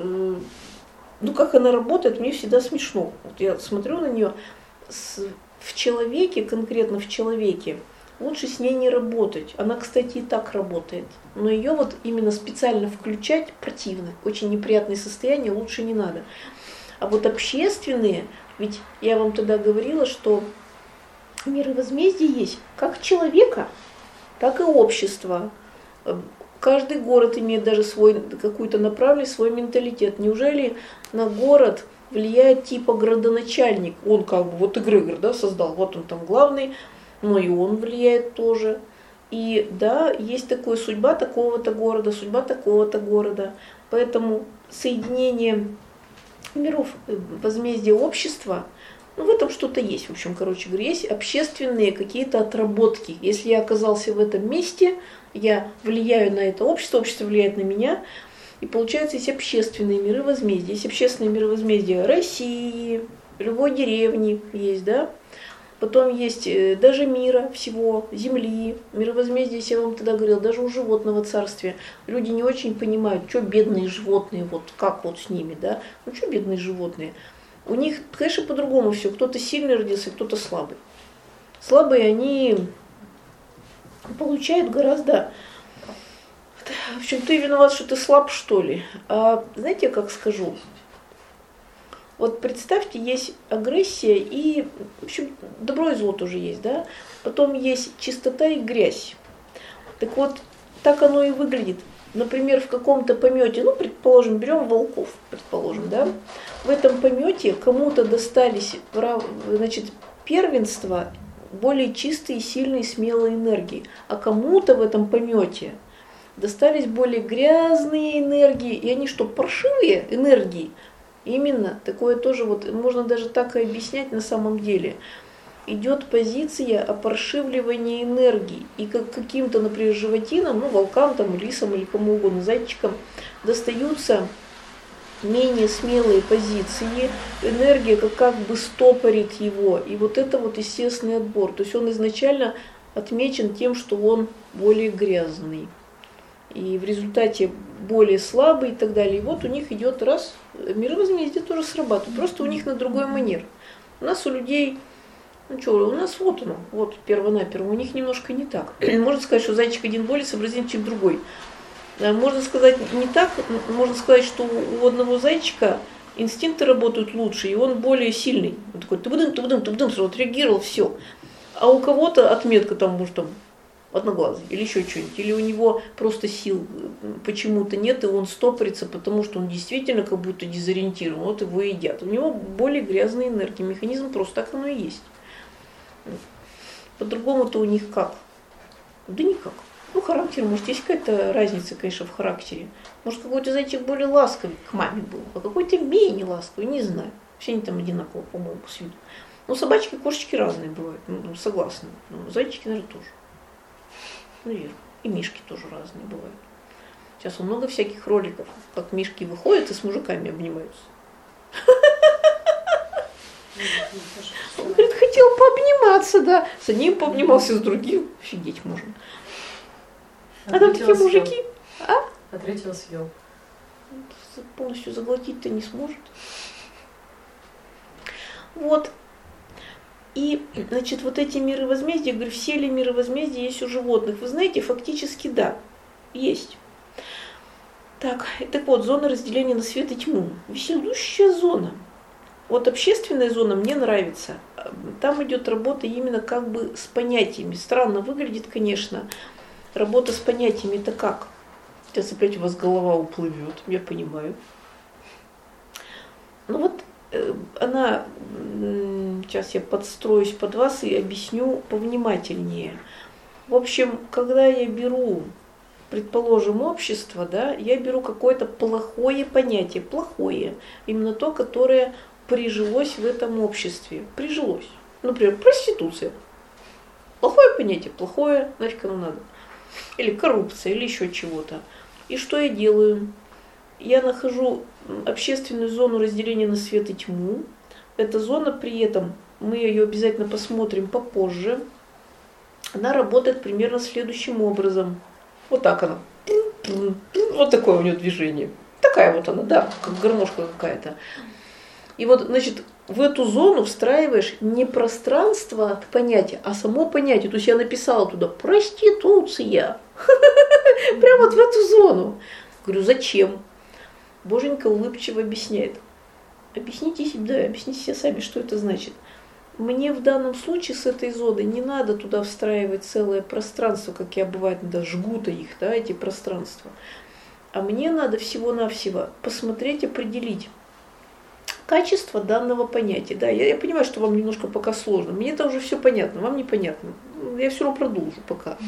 ну как она работает, мне всегда смешно. Вот я смотрю на нее. В человеке, конкретно в человеке, лучше с ней не работать. Она, кстати, и так работает. Но ее вот именно специально включать противно. Очень неприятное состояние, лучше не надо. А вот общественные, ведь я вам тогда говорила, что мир и возмездие есть как человека, так и общества. Каждый город имеет даже свой какую-то направленность, свой менталитет. Неужели на город влияет типа градоначальник? Он как бы, вот эгрегор, да, создал, вот он там главный, но и он влияет тоже. И да, есть такое судьба такого-то города, судьба такого-то города. Поэтому соединение миров возмездия общества, ну, в этом что-то есть, в общем, короче говоря, есть общественные какие-то отработки. Если я оказался в этом месте, я влияю на это общество, общество влияет на меня, и получается, есть общественные миры возмездия. Есть общественные миры возмездия России, любой деревни есть, да. Потом есть даже мира всего, земли, мировозмездие, я вам тогда говорила, даже у животного царствия. Люди не очень понимают, что бедные животные, вот как вот с ними, да. Ну что бедные животные? У них, конечно, по-другому все. Кто-то сильный родился, кто-то слабый. Слабые они получают гораздо... В общем, ты виноват, что ты слаб, что ли? А знаете, как скажу? Вот представьте, есть агрессия и, в общем, добро и зло тоже есть, да? Потом есть чистота и грязь. Так вот, так оно и выглядит. Например, в каком-то помете, ну, предположим, берем волков, предположим, да? В этом помете кому-то достались, значит, первенство более чистые, сильные, смелые энергии, а кому-то в этом помете достались более грязные энергии, и они что, паршивые энергии? Именно, такое тоже вот, можно даже так и объяснять на самом деле. Идет позиция опаршивливания энергии, и как каким-то, например, животинам, ну, волкам, там, лисам или кому угодно, зайчикам, достаются менее смелые позиции, энергия как бы стопорит его, и вот это вот естественный отбор. То есть он изначально отмечен тем, что он более грязный. И в результате более слабый и так далее. И вот у них идет раз, мировозмездие тоже срабатывает. Просто у них на другой манер. У нас у людей, ну что, у нас вот оно, вот перво-наперво, у них немножко не так. Можно сказать, что зайчик один более сообразительный, чем другой. Можно сказать не так, можно сказать, что у одного зайчика инстинкты работают лучше, и он более сильный. Он такой ты-бдым, сразу отреагировал, все. А у кого-то отметка там, может, там, одноглазый, или еще что-нибудь, или у него просто сил почему-то нет, и он стопорится, потому что он действительно как будто дезориентирован, вот его едят. У него более грязные энергии, механизм просто так оно и есть. По-другому-то у них как? Да никак. Ну, характер, может, есть какая-то разница, конечно, в характере. Может, какой-то зайчик более ласковый к маме был, а какой-то менее ласковый, не знаю. Все они там одинаково, по-моему, с виду. Но собачки и кошечки разные бывают, ну, согласна. Но зайчики, наверное, тоже. Наверное. И мишки тоже разные бывают. Сейчас много всяких роликов, как мишки выходят и с мужиками обнимаются. Он говорит, хотел пообниматься, да. С одним пообнимался, с другим. Офигеть можно. А там такие мужики. А третьего съел. Полностью заглотить-то не сможет. Вот. И, значит, вот эти миры возмездия, я говорю, все ли миры возмездия есть у животных? Вы знаете, фактически да, есть. Так вот, зона разделения на свет и тьму. Веселющая зона. Вот общественная зона мне нравится. Там идет работа именно как бы с понятиями. Странно выглядит, конечно. Работа с понятиями это как? Сейчас опять у вас голова уплывет, я понимаю. Ну вот она, сейчас я подстроюсь под вас и объясню повнимательнее. В общем, когда я беру, предположим, общество, да, я беру какое-то плохое понятие, плохое, именно то, которое прижилось в этом обществе. Прижилось. Например, проституция. Плохое понятие, плохое, нафиг оно надо. Или коррупция, или еще чего-то. И что я делаю? Я нахожу общественную зону разделения на свет и тьму. Эта зона при этом, мы ее обязательно посмотрим попозже, она работает примерно следующим образом. Вот так она. Вот такое у нее движение. Такая вот она, да, как гармошка какая-то. И вот, значит, в эту зону встраиваешь не пространство понятия, а само понятие. То есть я написала туда проституция. Прямо вот в эту зону. Говорю, зачем? Боженька улыбчиво объясняет. Объясните себе сами, что это значит. Мне в данном случае с этой зоной не надо туда встраивать целое пространство, как я бывает, да, жгута их, да, эти пространства. А мне надо всего-навсего посмотреть, определить качество данного понятия. Да, я понимаю, что вам немножко пока сложно. Мне это уже все понятно, вам непонятно. Я все равно продолжу пока.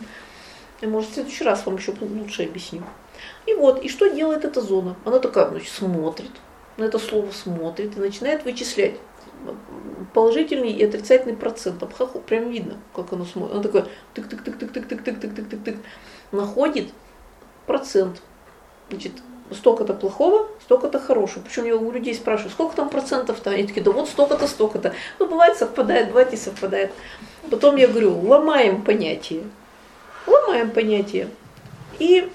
Я, может, в следующий раз вам еще лучше объясню. И вот, и что делает эта зона? Она такая, значит, смотрит, на это слово смотрит и начинает вычислять положительный и отрицательный процент. Прям видно, как оно смотрит. Она такая тык-тык-тык-тык-тык-тык-тык-тык-тык-тык. Находит процент. Значит, столько-то плохого, столько-то хорошего. Причем я у людей спрашиваю, сколько там процентов-то? Они такие, да вот столько-то, столько-то. Ну, бывает совпадает, бывает не совпадает. Потом я говорю, ломаем понятие. Ломаем понятие. И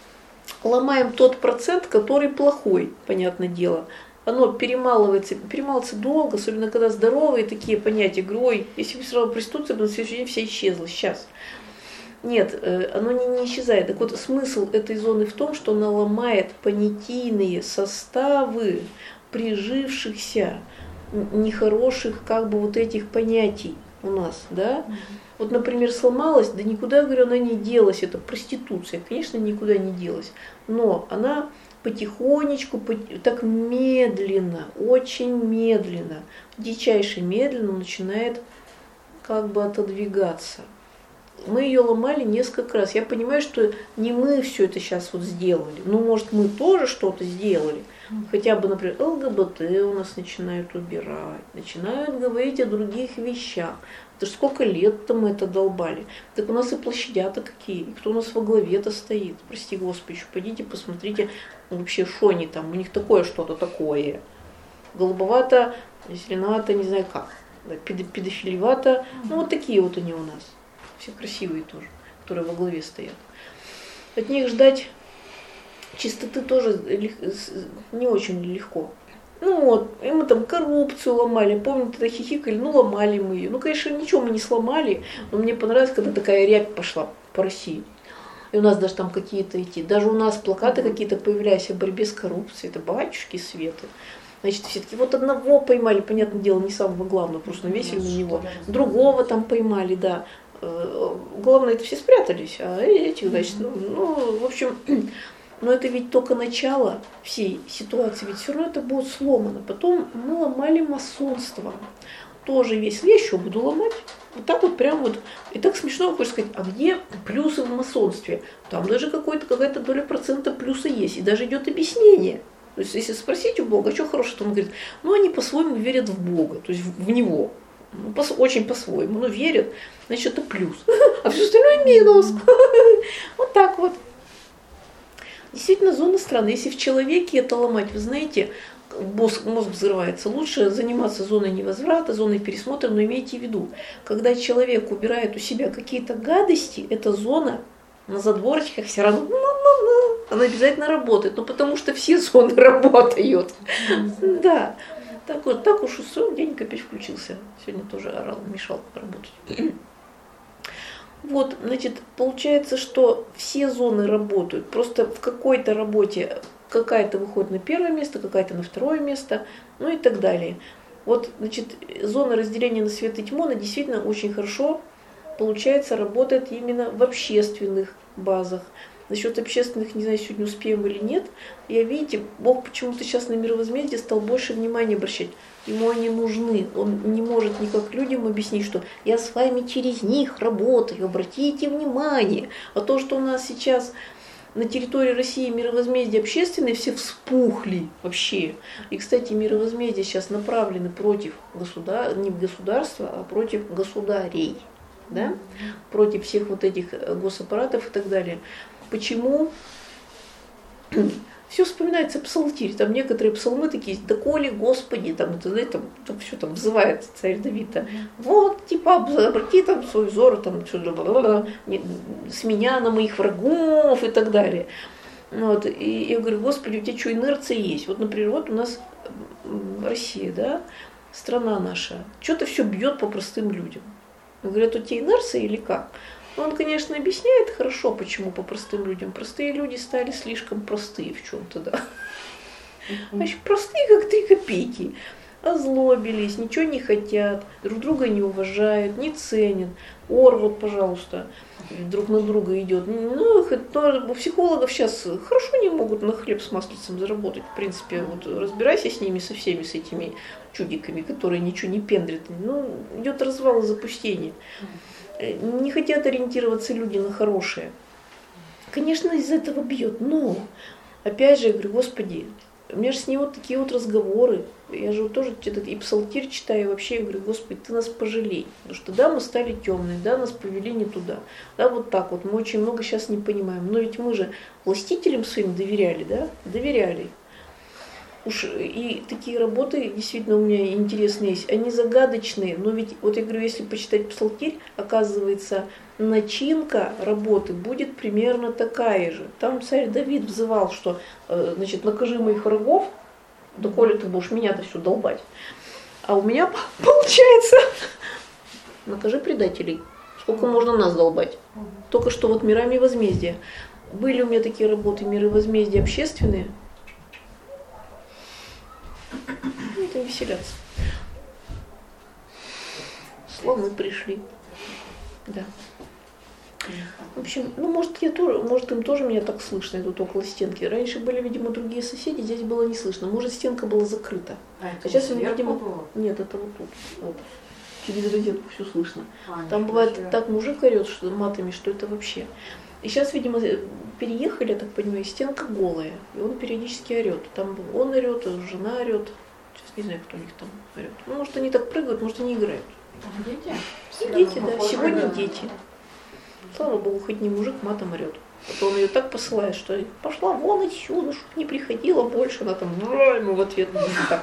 ломаем тот процент, который плохой, понятное дело. Оно перемалывается долго, особенно когда здоровые такие понятия. Говорю, ой, если бы сразу проституция, бы на следующий день вся исчезла. Сейчас. Нет, оно не исчезает. Так вот, смысл этой зоны в том, что она ломает понятийные составы прижившихся нехороших как бы вот этих понятий у нас, да. Вот, например, сломалась, да никуда, говорю, она не делась, это проституция, конечно, никуда не делась, но она потихонечку, так медленно, очень медленно, дичайше медленно начинает как бы отодвигаться. Мы ее ломали несколько раз. Я понимаю, что не мы все это сейчас вот сделали. Ну, может, мы тоже что-то сделали. Хотя бы, например, ЛГБТ у нас начинают убирать, начинают говорить о других вещах. Это ж сколько лет-то мы это долбали. Так у нас и площадя-то какие, и кто у нас во главе-то стоит. Прости Господи, еще пойдите, посмотрите вообще, что они там, у них такое что-то такое. Голубовато, зеленовато, не знаю как, педофилевато, ну вот такие вот они у нас. Все красивые тоже, которые во главе стоят. От них ждать чистоты тоже не очень легко. Ну вот, и мы там коррупцию ломали, помните, тогда хихикали, ну ломали мы ее. Ну, конечно, ничего мы не сломали, но мне понравилось, когда такая рябь пошла по России. И у нас даже там какие-то даже у нас плакаты какие-то появлялись о борьбе с коррупцией, это батюшки Светы. Значит, все-таки вот одного поймали, понятное дело, не самого главного, просто навесили на него. Другого там поймали, да. Главное, это все спрятались, а этих, значит, ну, в общем, но это ведь только начало всей ситуации, ведь все равно это будет сломано. Потом мы ломали масонство, тоже весело. Я еще буду ломать, Вот так вот прям вот. И так смешно, хочешь сказать, а где плюсы в масонстве? Там даже какая-то доля процента плюса есть. И даже идет объяснение. То есть, если спросить у Бога, что хорошего, то он говорит, ну они по-своему верят в Бога, то есть в Него. Ну, очень по-своему, но верят, значит это плюс. А все остальное минус. Вот так вот. Действительно, зона страны. Если в человеке это ломать, вы знаете, мозг взрывается. Лучше заниматься зоной невозврата, зоной пересмотра, но имейте в виду, когда человек убирает у себя какие-то гадости, эта зона на задворочках все равно, она обязательно работает, ну потому что все зоны работают. Да. Так уж устроил, день опять включился. Сегодня тоже орал, мешал работать. Вот, значит, получается, что все зоны работают. Просто в какой-то работе какая-то выходит на первое место, какая-то на второе место, ну и так далее. Вот, значит, зона разделения на свет и тьму, она действительно очень хорошо, получается, работает именно в общественных базах. Насчет общественных, не знаю, сегодня успеем или нет. Я, видите, Бог почему-то сейчас на мировозмездие стал больше внимания обращать. Ему они нужны. Он не может никак людям объяснить, что я с вами через них работаю, обратите внимание. А то, что у нас сейчас на территории России мировозмездие общественное, все вспухли вообще. И, кстати, мировозмездие сейчас направлены против не государства, а против государей. Да? Против всех вот этих госаппаратов и так далее. Почему? Все вспоминается псалтирь, там некоторые псалмы такие, доколе, Господи, там все там взывает царь Давид, вот, типа, обрати там свой взор, там, с меня на моих врагов и так далее. Вот, и я говорю, Господи, у тебя что, инерция есть? Вот, например, вот у нас Россия, да, страна наша, что-то все бьет по простым людям. Я говорю, это у тебя инерция или как? Он, конечно, объясняет хорошо, почему по простым людям. Простые люди стали слишком простые в чем-то, да. Значит, простые, как 3 копейки. Озлобились, ничего не хотят, друг друга не уважают, не ценят. Вот, пожалуйста, друг на друга идет. Ну, у психологов сейчас хорошо не могут на хлеб с маслицем заработать. В принципе, вот разбирайся с ними, со всеми, с этими чудиками, которые ничего не пендрят. Ну, идет развал и запустение. Не хотят ориентироваться люди на хорошее. Конечно, из этого бьет, но опять же, я говорю, Господи, у меня же с ним вот такие вот разговоры. Я же вот тоже и псалтирь читаю, и вообще я говорю, Господи, ты нас пожалей. Потому что да, мы стали темные, да, нас повели не туда. Да, вот так вот, мы очень много сейчас не понимаем. Но ведь мы же властителям своим доверяли, да, доверяли. Уж и такие работы действительно у меня интересные есть. Они загадочные, но ведь, вот я говорю, если почитать псалтирь, оказывается, начинка работы будет примерно такая же. Там царь Давид взывал, что, значит, накажи моих врагов, доколе ты будешь меня-то все долбать. А у меня получается, накажи предателей. Сколько можно нас долбать? Только что вот мирами возмездия. Были у меня такие работы, миры возмездия общественные. Это веселятся. Слоны пришли. Да. В общем, ну может им тоже меня так слышно, я тут около стенки. Раньше были, видимо, другие соседи, здесь было не слышно. Может, стенка была закрыта. А сейчас, видимо, было? Нет, это вот тут. Вот. Через розетку все слышно. Там бывает так мужик орет, что матами, что это вообще. И сейчас, видимо, переехали, я так понимаю, стенка голая. И он периодически орет. Там он орет, жена орет. Сейчас не знаю, кто у них там орет. Ну, может, они так прыгают, может, они играют. Дети? И дети, да. Сегодня дети. Слава Богу, хоть не мужик матом орет. А то он ее так посылает, что пошла вон отсюда, чтобы не приходила больше. Она там ему в ответ так.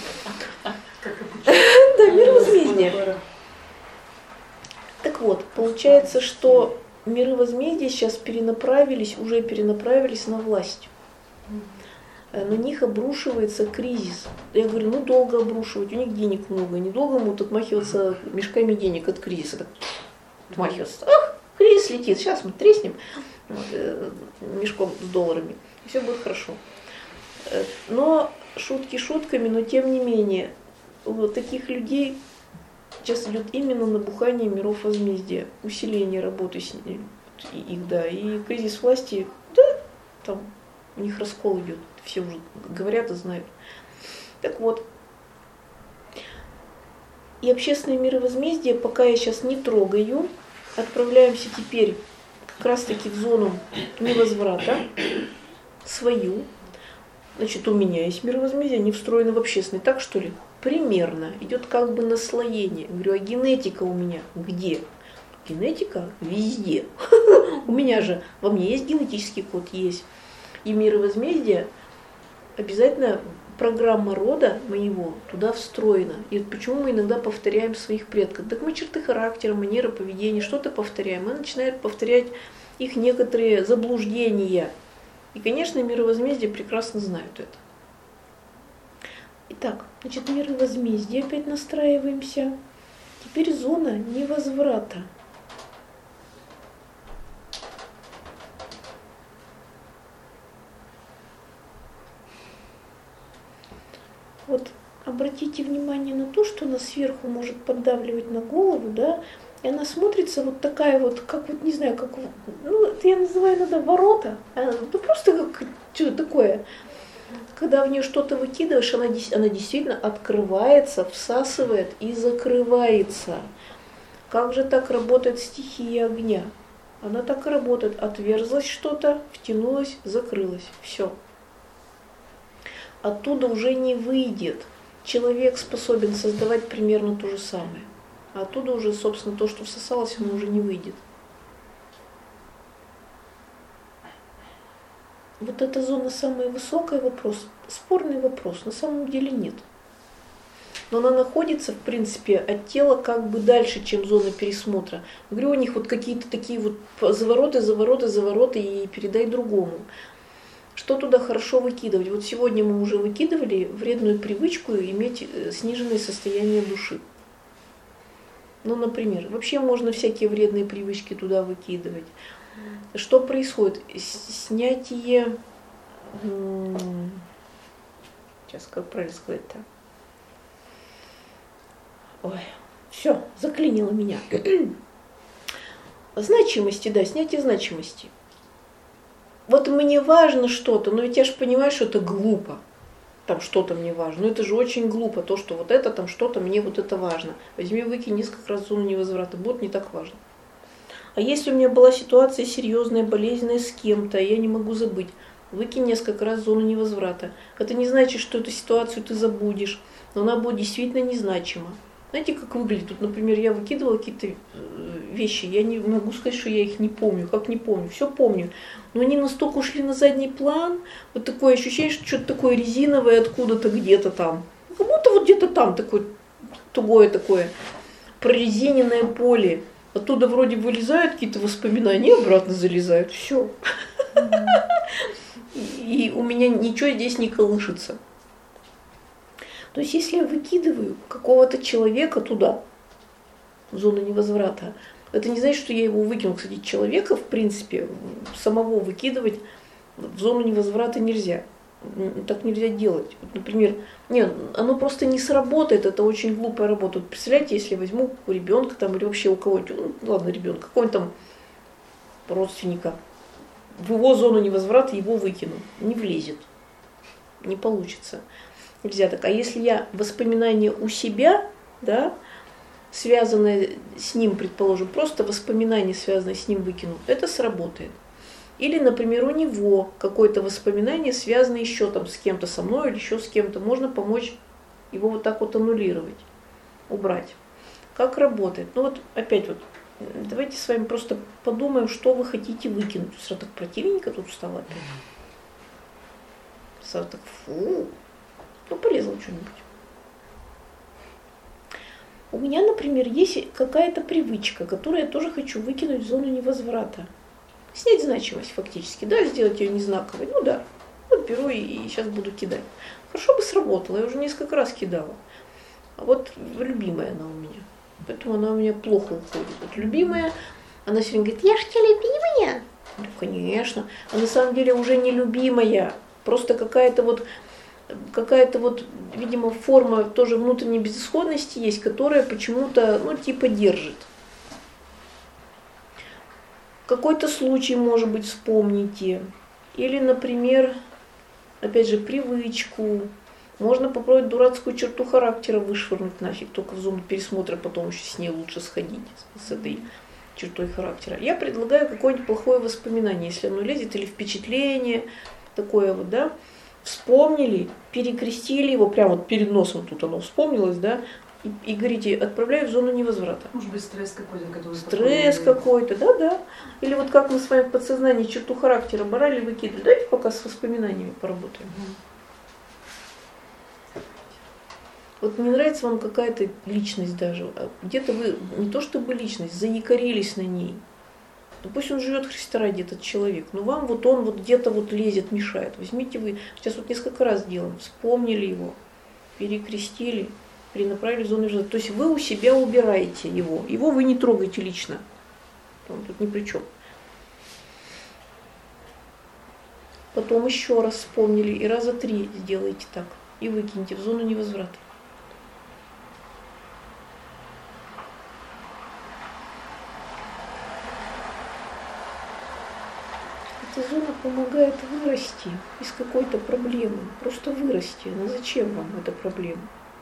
Да, мировозмездие. Так вот, получается, что миры возмездия сейчас уже перенаправились на власть. На них обрушивается кризис. Я говорю, ну долго обрушивать, у них денег много, недолго могут отмахиваться мешками денег от кризиса. Так, отмахиваться. Ах, кризис летит, сейчас мы треснем мешком с долларами, и все будет хорошо. Но шутки шутками, но тем не менее, вот таких людей сейчас идет именно набухание миров возмездия, усиление работы с ними, их, да, и кризис власти, да, там у них раскол идет, все уже говорят и знают. Так вот, И общественное мировозмездие пока я сейчас не трогаю. Отправляемся теперь как раз-таки в зону невозврата, свою. Значит, у меня есть мировозмездие, они встроены в общественный. Так что ли? Примерно. Идет как бы наслоение. Говорю, а генетика у меня где? Генетика везде. У меня же, во мне есть генетический код, есть. И мировозмездие обязательно, программа рода моего туда встроена. И вот почему мы иногда повторяем своих предков. Так мы черты характера, манеры поведения, что-то повторяем. Мы начинаем повторять их некоторые заблуждения. И, конечно, мировозмездие прекрасно знают это. Итак, значит, мировозмездие, опять настраиваемся. Теперь зона невозврата. Вот обратите внимание на то, что она сверху может поддавливать на голову, да, и она смотрится вот такая вот, как вот, не знаю, как, ну, это я называю иногда ворота, ну, просто как что такое. Когда в нее что-то выкидываешь, она действительно открывается, всасывает и закрывается. Как же так работает стихия огня? Она так и работает. Отверзлось что-то, втянулось, закрылось. Все. Оттуда уже не выйдет. Человек способен создавать примерно то же самое. А оттуда уже, собственно, то, что всосалось, оно уже не выйдет. Вот эта зона самый высокий вопрос, спорный вопрос, на самом деле нет. Но она находится, в принципе, от тела как бы дальше, чем зона пересмотра. Говорю, у них вот какие-то такие вот завороты, и передай другому. Что туда хорошо выкидывать? Вот сегодня мы уже выкидывали вредную привычку иметь сниженное состояние души. Ну, например, вообще можно всякие вредные привычки туда выкидывать. Что происходит? Снятие... Сейчас, как правильно сказать-то? Ой, все, заклинило меня. Значимости, да, снятие значимости. Вот мне важно что-то, но ведь я же понимаю, что это глупо. Там что-то мне важно. Но это же очень глупо, то, что вот это, там что-то, мне вот это важно. Возьми, выкинь несколько раз зону невозврата, будет не так важно. А если у меня была ситуация серьезная, болезненная с кем-то, я не могу забыть, выкинь несколько раз зону невозврата. Это не значит, что эту ситуацию ты забудешь, но она будет действительно незначима. Знаете, как выглядит? Тут, например, я выкидывала какие-то вещи, я не могу сказать, что я их не помню. Как не помню? Все помню. Но они настолько ушли на задний план, вот такое ощущение, что что-то такое резиновое откуда-то где-то там. Как будто вот где-то там такое тугое такое прорезиненное поле. Оттуда вроде вылезают какие-то воспоминания, обратно залезают. Все. И у меня ничего здесь не колышется. То есть, если я выкидываю какого-то человека туда, в зону невозврата, это не значит, что я его выкину. Кстати, человека, в принципе, самого выкидывать в зону невозврата нельзя. Так нельзя делать. Вот, например, нет, оно просто не сработает, это очень глупая работа. Вот представляете, если я возьму у ребенка там, или вообще у кого-нибудь, ну ладно, ребенка, какого-нибудь там родственника, в его зону невозврата его выкину. Не влезет. Не получится. Нельзя так. А если я воспоминания у себя, да, связанные с ним, предположим, просто воспоминания, связанные с ним, выкину, это сработает. Или, например, у него какое-то воспоминание, связанное еще там с кем-то со мной или еще с кем-то, можно помочь его вот так вот аннулировать, убрать. Как работает? Ну вот опять вот, давайте с вами просто подумаем, что вы хотите выкинуть. Сразу так противненько тут стало опять. Сразу так, фу. Ну, полезла что-нибудь. У меня, например, есть какая-то привычка, которую я тоже хочу выкинуть в зону невозврата. Снять значимость фактически, да, сделать ее незнаковой. Ну да, вот беру и сейчас буду кидать. Хорошо бы сработало, я уже несколько раз кидала. А вот любимая она у меня. Поэтому она у меня плохо уходит. Вот любимая, она все время говорит, я же тебя любимая. Ну, конечно. А на самом деле уже не любимая. Просто какая-то вот, видимо, форма тоже внутренней безысходности есть, которая почему-то, ну, типа держит. Какой-то случай, может быть, вспомните. Или, например, опять же, привычку. Можно попробовать дурацкую черту характера вышвырнуть нафиг, только в зону пересмотра потом еще с ней лучше сходить, с этой чертой характера. Я предлагаю какое-нибудь плохое воспоминание, если оно лезет, или впечатление такое вот, да, вспомнили, перекрестили его, прямо вот перед носом тут оно вспомнилось, да, и говорите, отправляю в зону невозврата. Может быть, стресс какой-то, который... Стресс какой-то, да. Или вот как мы с вами в подсознании черту характера брали, выкидывали. Давайте пока с воспоминаниями поработаем. Вот не нравится вам какая-то личность даже. Где-то вы, не то чтобы личность, заякорились на ней. Ну, пусть он живет Христа ради, этот человек, но вам вот он вот где-то вот лезет, мешает. Возьмите вы, сейчас вот несколько раз делаем, вспомнили его, перекрестили, перенаправили в зону невозврата. То есть вы у себя убираете его. Его вы не трогаете лично. Он тут ни при чем. Потом еще раз вспомнили и раза 3 сделайте так. И выкиньте в зону невозврата. Эта зона помогает вырасти из какой-то проблемы. Просто вырасти. Но зачем вам эта проблема?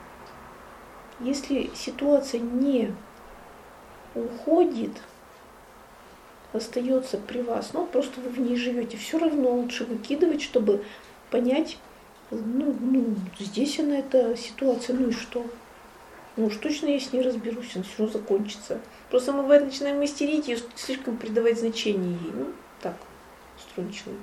Если ситуация не уходит, остается при вас, ну просто вы в ней живете, все равно лучше выкидывать, чтобы понять, здесь она, эта ситуация, ну и что? Ну уж точно я с ней разберусь, она все равно закончится. Просто мы бывает начинаем мастерить и слишком придавать значение ей. Ну, так устроен человек.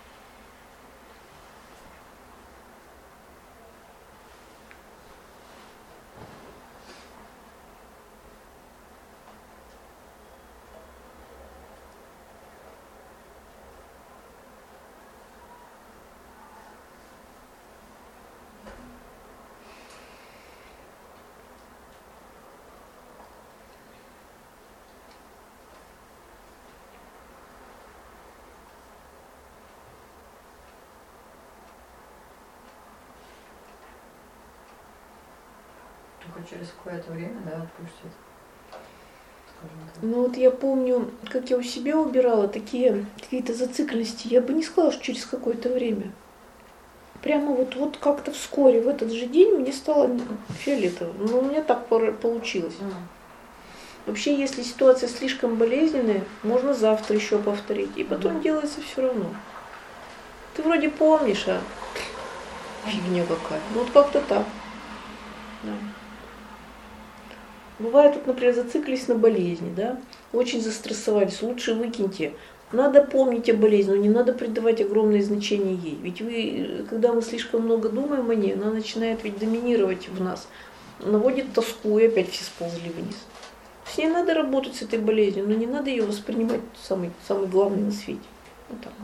Только через какое-то время, да, отпустит. Ну вот я помню, как я у себя убирала такие какие-то зацикленности. Я бы не сказала, что через какое-то время. Прямо вот как-то вскоре, в этот же день мне стало фиолетово. Но у меня так получилось. Вообще, если ситуация слишком болезненная, можно завтра еще повторить. И потом делается все равно. Ты вроде помнишь, а фигня какая. Ну вот как-то так. Да. Бывает, тут, например, зациклились на болезни, да, очень застрессовались, лучше выкиньте. Надо помнить о болезни, но не надо придавать огромное значение ей. Ведь вы, когда мы слишком много думаем о ней, она начинает ведь доминировать в нас, наводит тоску, и опять все сползли вниз. С ней надо работать, с этой болезнью, но не надо ее воспринимать самый главный на свете. Вот так.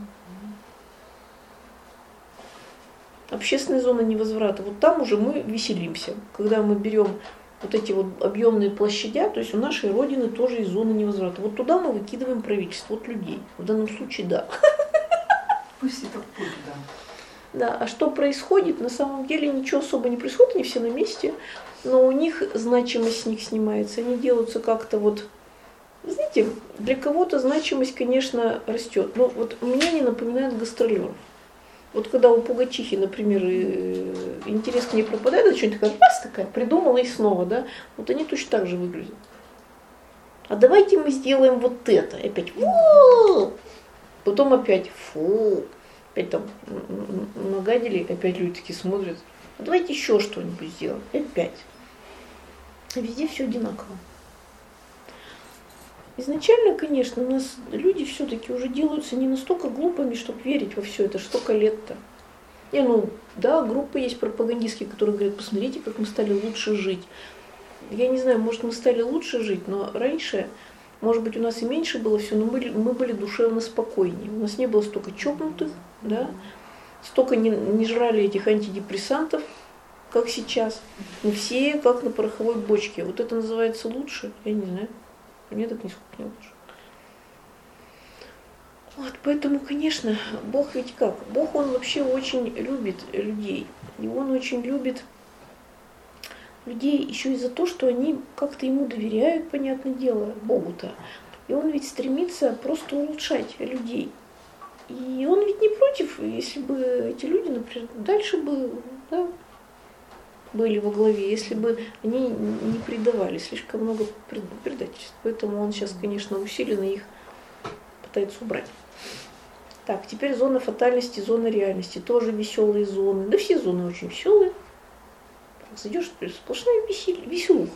Общественная зона невозврата, вот там уже мы веселимся, когда мы берем вот эти вот объемные площадя, то есть у нашей Родины тоже есть зона невозврата. Вот туда мы выкидываем правительство, вот людей. В данном случае да. Пусть это будет, да. Да, а что происходит? На самом деле ничего особо не происходит, они все на месте, но у них значимость с них снимается, они делаются как-то вот, знаете, для кого-то значимость, конечно, растет. Но вот мне они напоминают гастролеров. Вот когда у Пугачихи, например, интерес к ней пропадает, она что-нибудь такая, раз такая, придумала и снова, да, вот они точно так же выглядят. А давайте мы сделаем вот это, и опять, потом опять, опять там нагадили, опять люди такие смотрят, а давайте еще что-нибудь сделаем, опять. А везде все одинаково. Изначально, конечно, у нас люди все-таки уже делаются не настолько глупыми, чтобы верить во все это, столько лет-то. Да, группы есть пропагандистские, которые говорят, посмотрите, как мы стали лучше жить. Я не знаю, может, мы стали лучше жить, но раньше, может быть, у нас и меньше было все, но мы были душевно спокойнее. У нас не было столько чокнутых, да, столько не жрали этих антидепрессантов, как сейчас. Мы все как на пороховой бочке. Вот это называется лучше, я не знаю. Мне так нисколько не лучше. Вот, поэтому, конечно, Бог ведь как? Бог, Он вообще очень любит людей. И Он очень любит людей еще и за то, что они как-то Ему доверяют, понятное дело, Богу-то. И Он ведь стремится просто улучшать людей. И Он ведь не против, если бы эти люди, например, дальше бы, да, были во главе, если бы они не предавали, слишком много предательств. Поэтому он сейчас, конечно, усиленно их пытается убрать. Так, теперь зона фатальности, зона реальности. Тоже веселые зоны. Да все зоны очень веселые. Зайдешь, сплошная веселуха.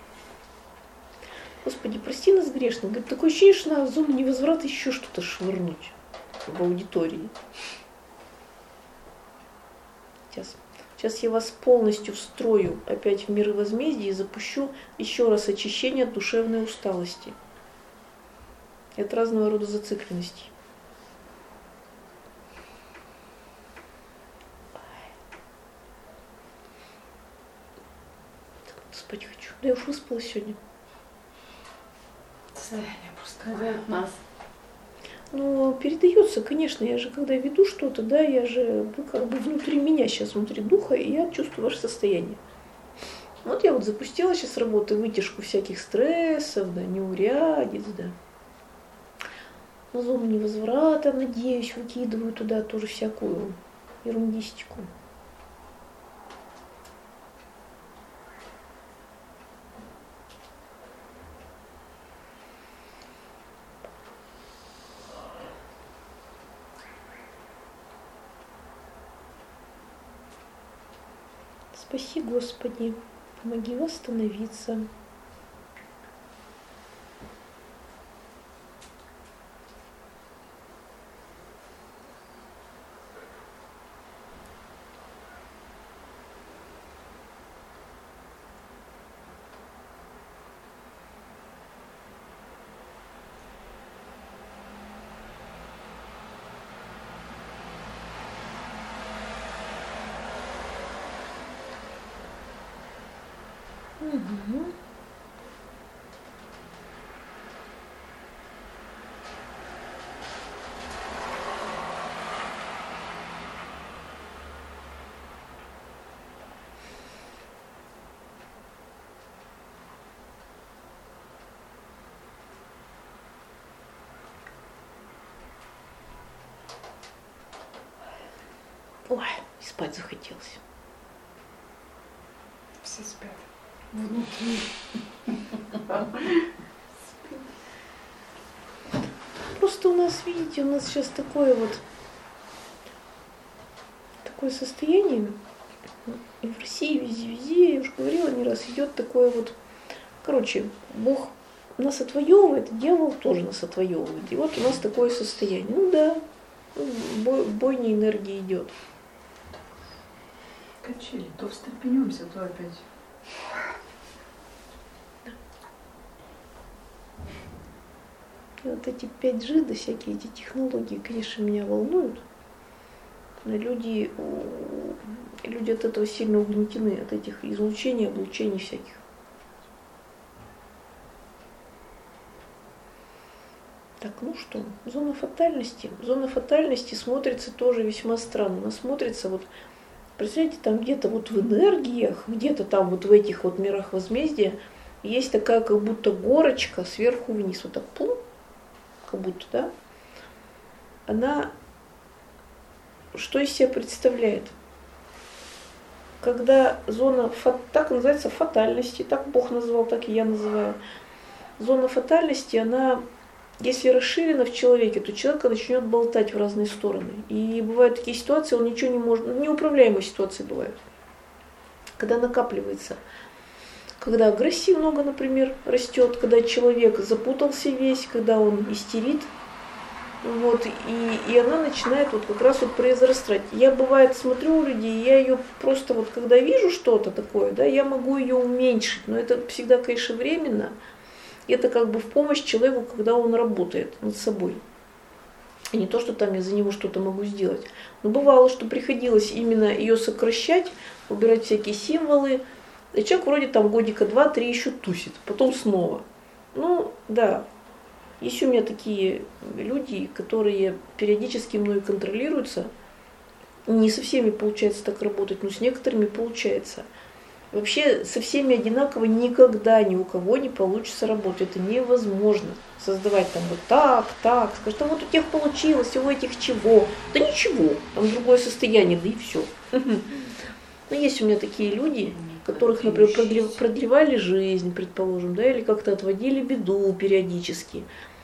Господи, прости нас грешно. Говорит, такое ощущение, что на зону невозврата еще что-то швырнуть в аудитории. Сейчас я вас полностью встрою опять в мир возмездия и запущу еще раз очищение от душевной усталости. И от разного рода зацикленностей. Спать хочу. Да я уж выспалась сегодня. Состояние просто от нас. Ну, передается, конечно, я же когда веду что-то, да, я же, вы как бы внутри меня сейчас, внутри духа, и я чувствую ваше состояние. Вот я вот запустила сейчас работу, вытяжку всяких стрессов, да, неурядиц, да. На зону невозврата, надеюсь, выкидываю туда тоже всякую ерундистику. Спаси, Господи, помоги восстановиться. Угу. Ой, спать захотелось. Все спят. Внутри. Просто у нас, видите, у нас сейчас такое состояние, и в России везде, я уже говорила не раз, идет такое вот, короче, Бог нас отвоевывает, дьявол тоже нас отвоевывает. И вот у нас такое состояние. Ну да, бойня энергии идет. Качели, то встрепенемся, то опять. И вот эти 5G, да всякие эти технологии, конечно, меня волнуют. Но люди от этого сильно угнетены, от этих излучений, облучений всяких. Так, ну что, зона фатальности. Зона фатальности смотрится тоже весьма странно. Она смотрится вот, представляете, там где-то вот в энергиях, где-то там вот в этих вот мирах возмездия есть такая как будто горочка сверху вниз, вот так пум, как будто, да? Она что из себя представляет? Когда зона, так называется, фатальности, так Бог назвал, так и я называю. Зона фатальности, она, если расширена в человеке, то человек начнет болтать в разные стороны. И бывают такие ситуации, он ничего не может, неуправляемые ситуации бывают, когда накапливается. Когда агрессии много, например, растет, когда человек запутался весь, когда он истерит, вот, и она начинает вот как раз вот произрастать. Я, бывает, смотрю у людей, я ее просто вот, когда вижу что-то такое, да, я могу ее уменьшить, но это всегда, конечно, временно. Это как бы в помощь человеку, когда он работает над собой. И не то, что там я за него что-то могу сделать. Но бывало, что приходилось именно ее сокращать, убирать всякие символы. И человек вроде там годика 2-3 еще тусит, потом снова. Ну, да. Есть у меня такие люди, которые периодически мной контролируются. Не со всеми получается так работать, но с некоторыми получается. Вообще со всеми одинаково никогда ни у кого не получится работать. Это невозможно. Создавать там вот так. Скажешь, а вот у тех получилось, у этих чего? Да ничего, там другое состояние, да и все. Ну, есть у меня такие люди, которых, например, продлевали жизнь, предположим, да, или как-то отводили беду периодически.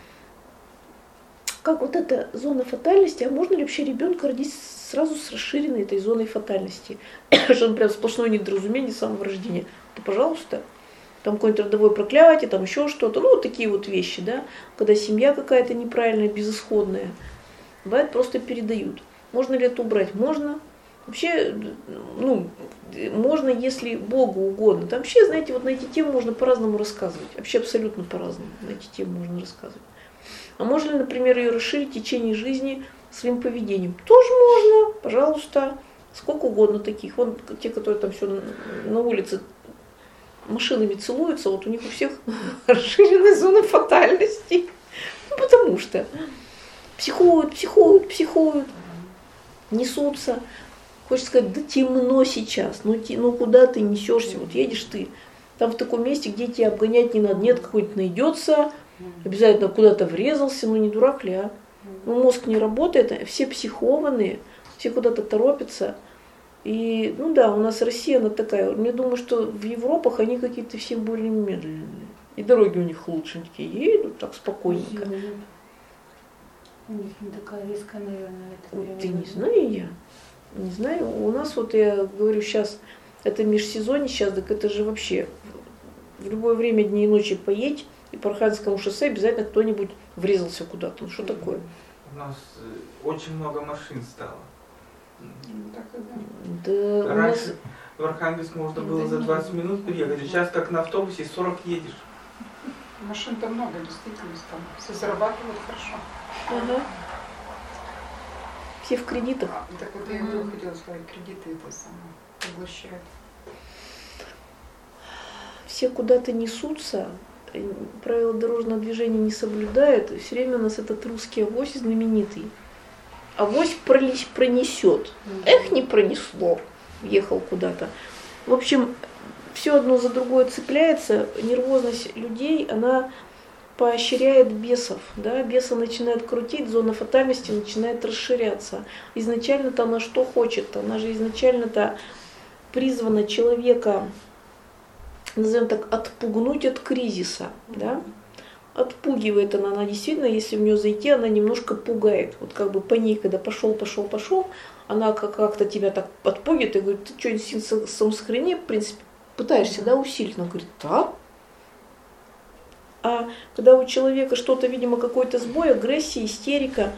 Как вот эта зона фатальности, а можно ли вообще ребенка родить сразу с расширенной этой зоной фатальности? Что он прям сплошное недоразумение с самого рождения. То, пожалуйста, там какое-нибудь родовое проклятие, там еще что-то, ну, вот такие вот вещи, да, когда семья какая-то неправильная, безысходная. Бывает, просто передают. Можно ли это убрать? Можно. Вообще, ну, можно, если Богу угодно. Там вообще, знаете, вот на эти темы можно по-разному рассказывать. Вообще абсолютно по-разному на эти темы можно рассказывать. А можно ли, например, ее расширить в течение жизни своим поведением? Тоже можно, пожалуйста. Сколько угодно таких. Вон те, которые там все на улице машинами целуются, вот у них у всех расширенная зона фатальности. Ну, потому что психуют, несутся. Хочется сказать, да темно сейчас, ну куда ты несешься, вот едешь ты, там в таком месте, где тебя обгонять не надо, нет, какой-нибудь найдется, обязательно куда-то врезался, ну не дурак ли, а? Ну мозг не работает, все психованные, все куда-то торопятся. И, ну да, у нас Россия, она такая, я думаю, что в Европах они какие-то все более медленные. И дороги у них лучше, они такие едут так спокойненько. У них не такая резкая, наверное, это. Ты не знаю я. Не знаю, у нас вот я говорю сейчас, это межсезонье сейчас, так это же вообще в любое время дней и ночи поедь, и по Архангельскому шоссе обязательно кто-нибудь врезался куда-то. Ну что такое? У нас очень много машин стало. Так и да. Да, у Раньше нас... в Архангельск можно было за 20 минут приехать, сейчас как на автобусе 40 едешь. Машин-то много, действительно, там все зарабатывают хорошо. Ага. Все в кредитах. Так вот я и хотела сказать, кредиты это самое поглощают. Все куда-то несутся, правила дорожного движения не соблюдают, и все время у нас этот русский авось знаменитый. Авось пронесет. Эх, не пронесло. Ехал куда-то. В общем, все одно за другое цепляется. Нервозность людей, она поощряет бесов. Да? Бесы начинают крутить, зона фатальности начинает расширяться. Изначально-то она что хочет? Она же изначально-то призвана человека, назовем так, отпугнуть от кризиса. Да? Отпугивает она действительно, если в нее зайти, она немножко пугает. Вот как бы по ней, когда пошел, она как-то тебя так отпугивает и говорит, ты что, инстинкт самосохранения, в принципе, пытаешься, да, усилить? Она говорит, да. А когда у человека что-то, видимо, какой-то сбой, агрессия, истерика,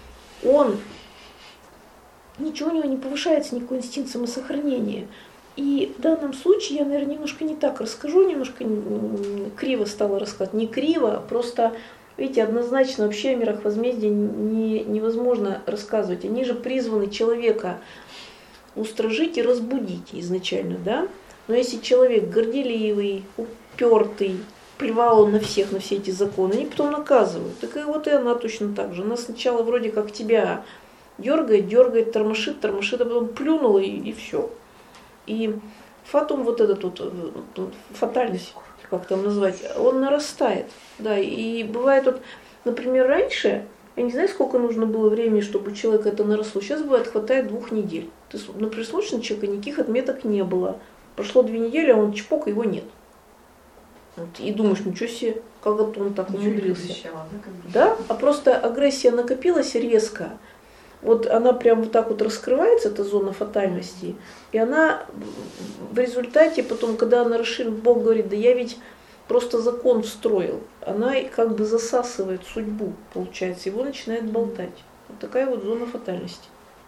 ничего у него не повышается, никакой инстинкт самосохранения. И в данном случае я, наверное, немножко не так расскажу, немножко криво стала рассказывать. Не криво, просто, видите, однозначно вообще о мирах возмездия невозможно рассказывать. Они же призваны человека устражить и разбудить изначально, да? Но если человек горделивый, упертый, плевал он на всех, на все эти законы, они потом наказывают. Так и вот и она точно так же. Она сначала вроде как тебя дергает, тормошит, а потом плюнула и все. И фатум вот этот вот, фатальность, как там назвать, он нарастает. Да, и бывает вот, например, раньше, я не знаю, сколько нужно было времени, чтобы у человека это наросло. Сейчас бывает, хватает 2 недель. Ты, например, смотришь на человека, никаких отметок не было. Прошло 2 недели, а он чпок, его нет. Вот, и думаешь, ничего себе, как это он так умудрился. Да, а просто агрессия накопилась резко. Вот она прям вот так вот раскрывается, эта зона фатальности, и она в результате потом, когда она расширит, Бог говорит, да я ведь просто закон встроил, она как бы засасывает судьбу, получается, его начинает болтать. Вот такая вот зона фатальности.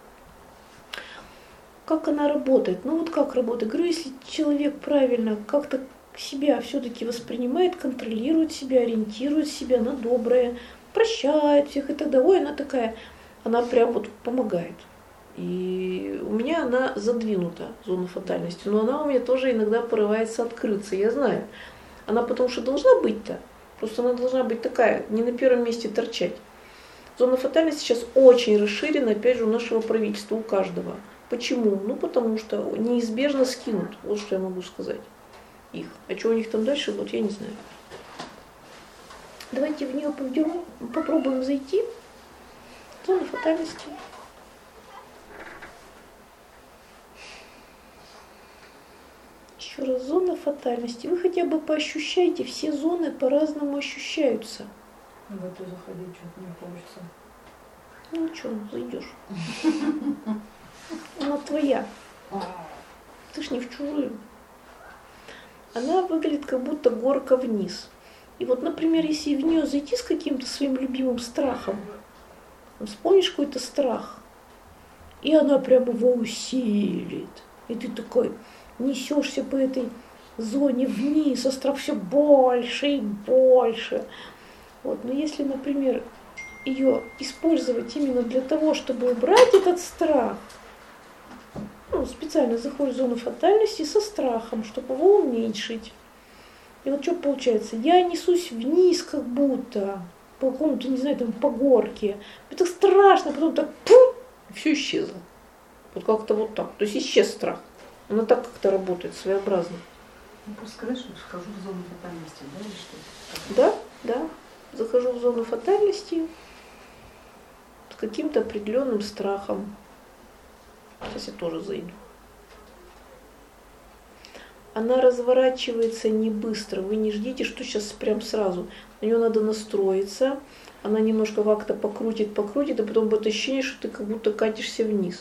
Как она работает? Ну вот как работает? Говорю, если человек правильно как-то себя все-таки воспринимает, контролирует себя, ориентирует себя, она добрая, прощает всех и так далее, ой, она такая... Она прям вот помогает. И у меня она задвинута, зона фатальности, но она у меня тоже иногда порывается открыться, я знаю. Она потому что должна быть-то, просто она должна быть такая, не на первом месте торчать. Зона фатальности сейчас очень расширена, опять же, у нашего правительства, у каждого. Почему? Ну, потому что неизбежно скинут, вот что я могу сказать, их. А что у них там дальше будет, я не знаю. Давайте в нее пойдем, попробуем зайти. Зона фатальности. Еще раз, зона фатальности. Вы хотя бы поощущайте, все зоны по-разному ощущаются. В эту заходить что-то не хочется. Ну что, зайдешь. Она твоя. Ты ж не в чужую. Она выглядит как будто горка вниз. И вот, например, если в нее зайти с каким-то своим любимым страхом, вспомнишь какой-то страх, и она прямо его усилит. И ты такой несешься по этой зоне вниз, а страх все больше и больше. Вот. Но если, например, ее использовать именно для того, чтобы убрать этот страх, специально заходишь в зону фатальности со страхом, чтобы его уменьшить. И вот что получается? Я несусь вниз как будто, по какому-то, не знаю, там, по горке. Это страшно, потом так, пум, и все исчезло. Вот как-то вот так. То есть исчез страх. Она так как-то работает, своеобразно. Ну, просто сказать, что вхожу в зону фатальности, да, или что? Да, да. Захожу в зону фатальности с каким-то определенным страхом. Сейчас я тоже зайду. Она разворачивается не быстро. Вы не ждите, что сейчас прям сразу. На нее надо настроиться. Она немножко как-то покрутит, и потом будет ощущение, что ты как будто катишься вниз.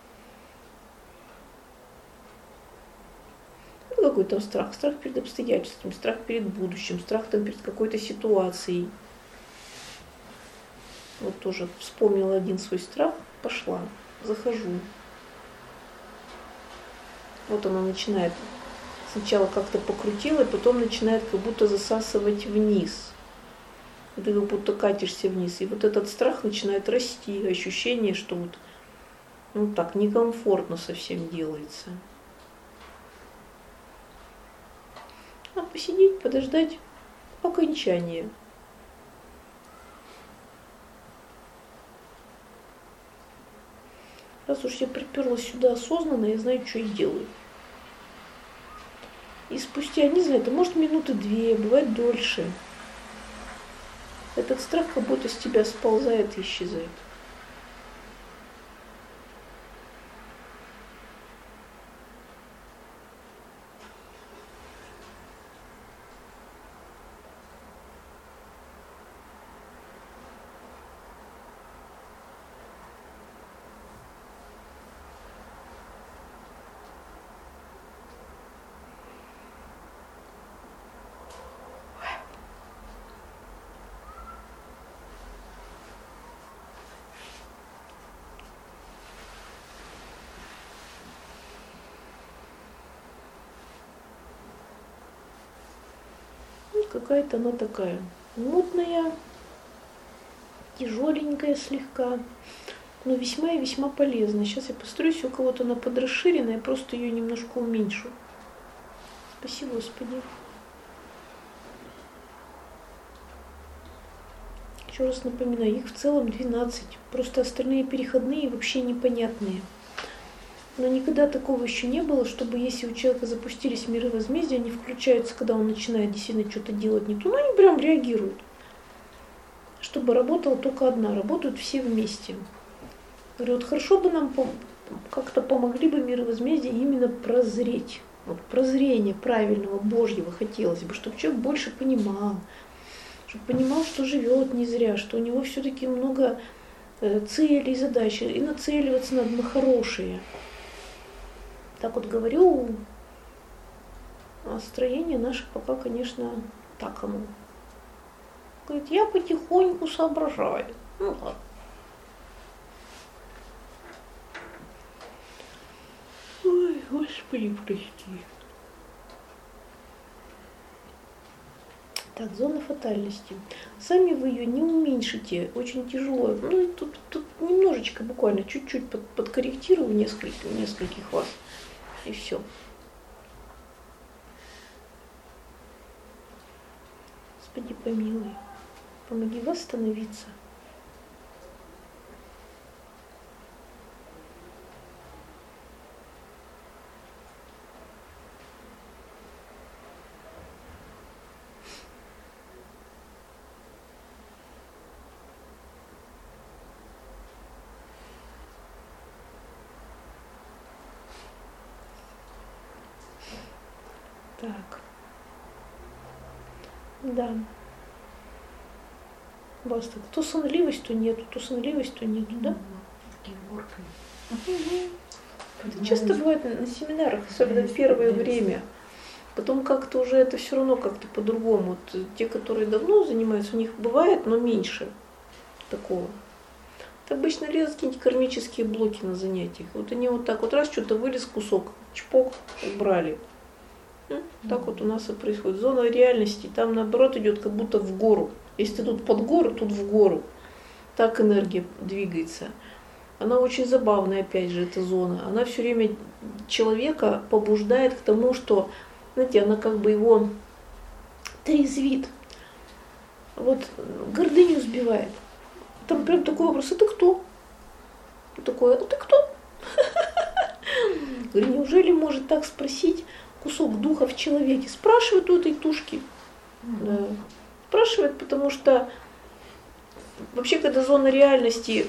Ну, какой там страх? Страх перед обстоятельствами, страх перед будущим, страх там перед какой-то ситуацией. Вот тоже вспомнила один свой страх, пошла, захожу. Вот она начинает, сначала как-то покрутила, и потом начинает как будто засасывать вниз. И ты как будто катишься вниз. И вот этот страх начинает расти, ощущение, что вот так некомфортно совсем делается. А посидеть, подождать окончания. Раз уж я приперлась сюда осознанно, я знаю, что я делаю. И спустя, не знаю, это может минуты 2, бывает дольше. Этот страх как будто с тебя сползает и исчезает. Какая-то она такая мутная, тяжеленькая слегка, но весьма и весьма полезная. Сейчас я постараюсь, у кого-то она подрасширенная, я просто ее немножко уменьшу. Спасибо, Господи. Еще раз напоминаю, их в целом 12, просто остальные переходные вообще непонятные. Но никогда такого еще не было, чтобы если у человека запустились миры возмездия, они включаются, когда он начинает действительно что-то делать не то, но они прям реагируют. Чтобы работала только одна, работают все вместе. Говорю, вот хорошо бы нам как-то помогли бы миры возмездия именно прозреть. Вот прозрение правильного, Божьего хотелось бы, чтобы человек больше понимал, чтобы понимал, что живет не зря, что у него все-таки много целей и задач, и нацеливаться надо на хорошие. Так вот говорю, а строение наше пока, конечно, так оно. Говорит, я потихоньку соображаю. Ну ладно. Ой, Господи, прости. Так, зона фатальности. Сами вы ее не уменьшите, очень тяжело. Ну, тут немножечко, буквально, чуть-чуть подкорректирую нескольких вас. И все. Господи, помилуй. Помоги восстановиться. Так. Да. Баста. То сонливость, то нету, то сонливость, то нету, да? Такие горкой. Это часто бывает на семинарах, особенно в первое время. Потом как-то уже это все равно как-то по-другому. Вот те, которые давно занимаются, у них бывает, но меньше такого. Это обычно лезут какие-нибудь кармические блоки на занятиях. Вот они вот так вот раз что-то вылез кусок, чпок, убрали. Так вот у нас и происходит. Зона реальности, там наоборот идет как будто в гору. Если ты тут под гору, тут в гору. Так энергия двигается. Она очень забавная, опять же, эта зона. Она все время человека побуждает к тому, что, знаете, она как бы его трезвит. Вот гордыню сбивает. Там прям такой вопрос: а ты кто? Такое: а ты кто? Говорю, неужели может так спросить кусок духа в человеке? Спрашивает у этой тушки. Да. Спрашивает, потому что вообще, когда зона реальности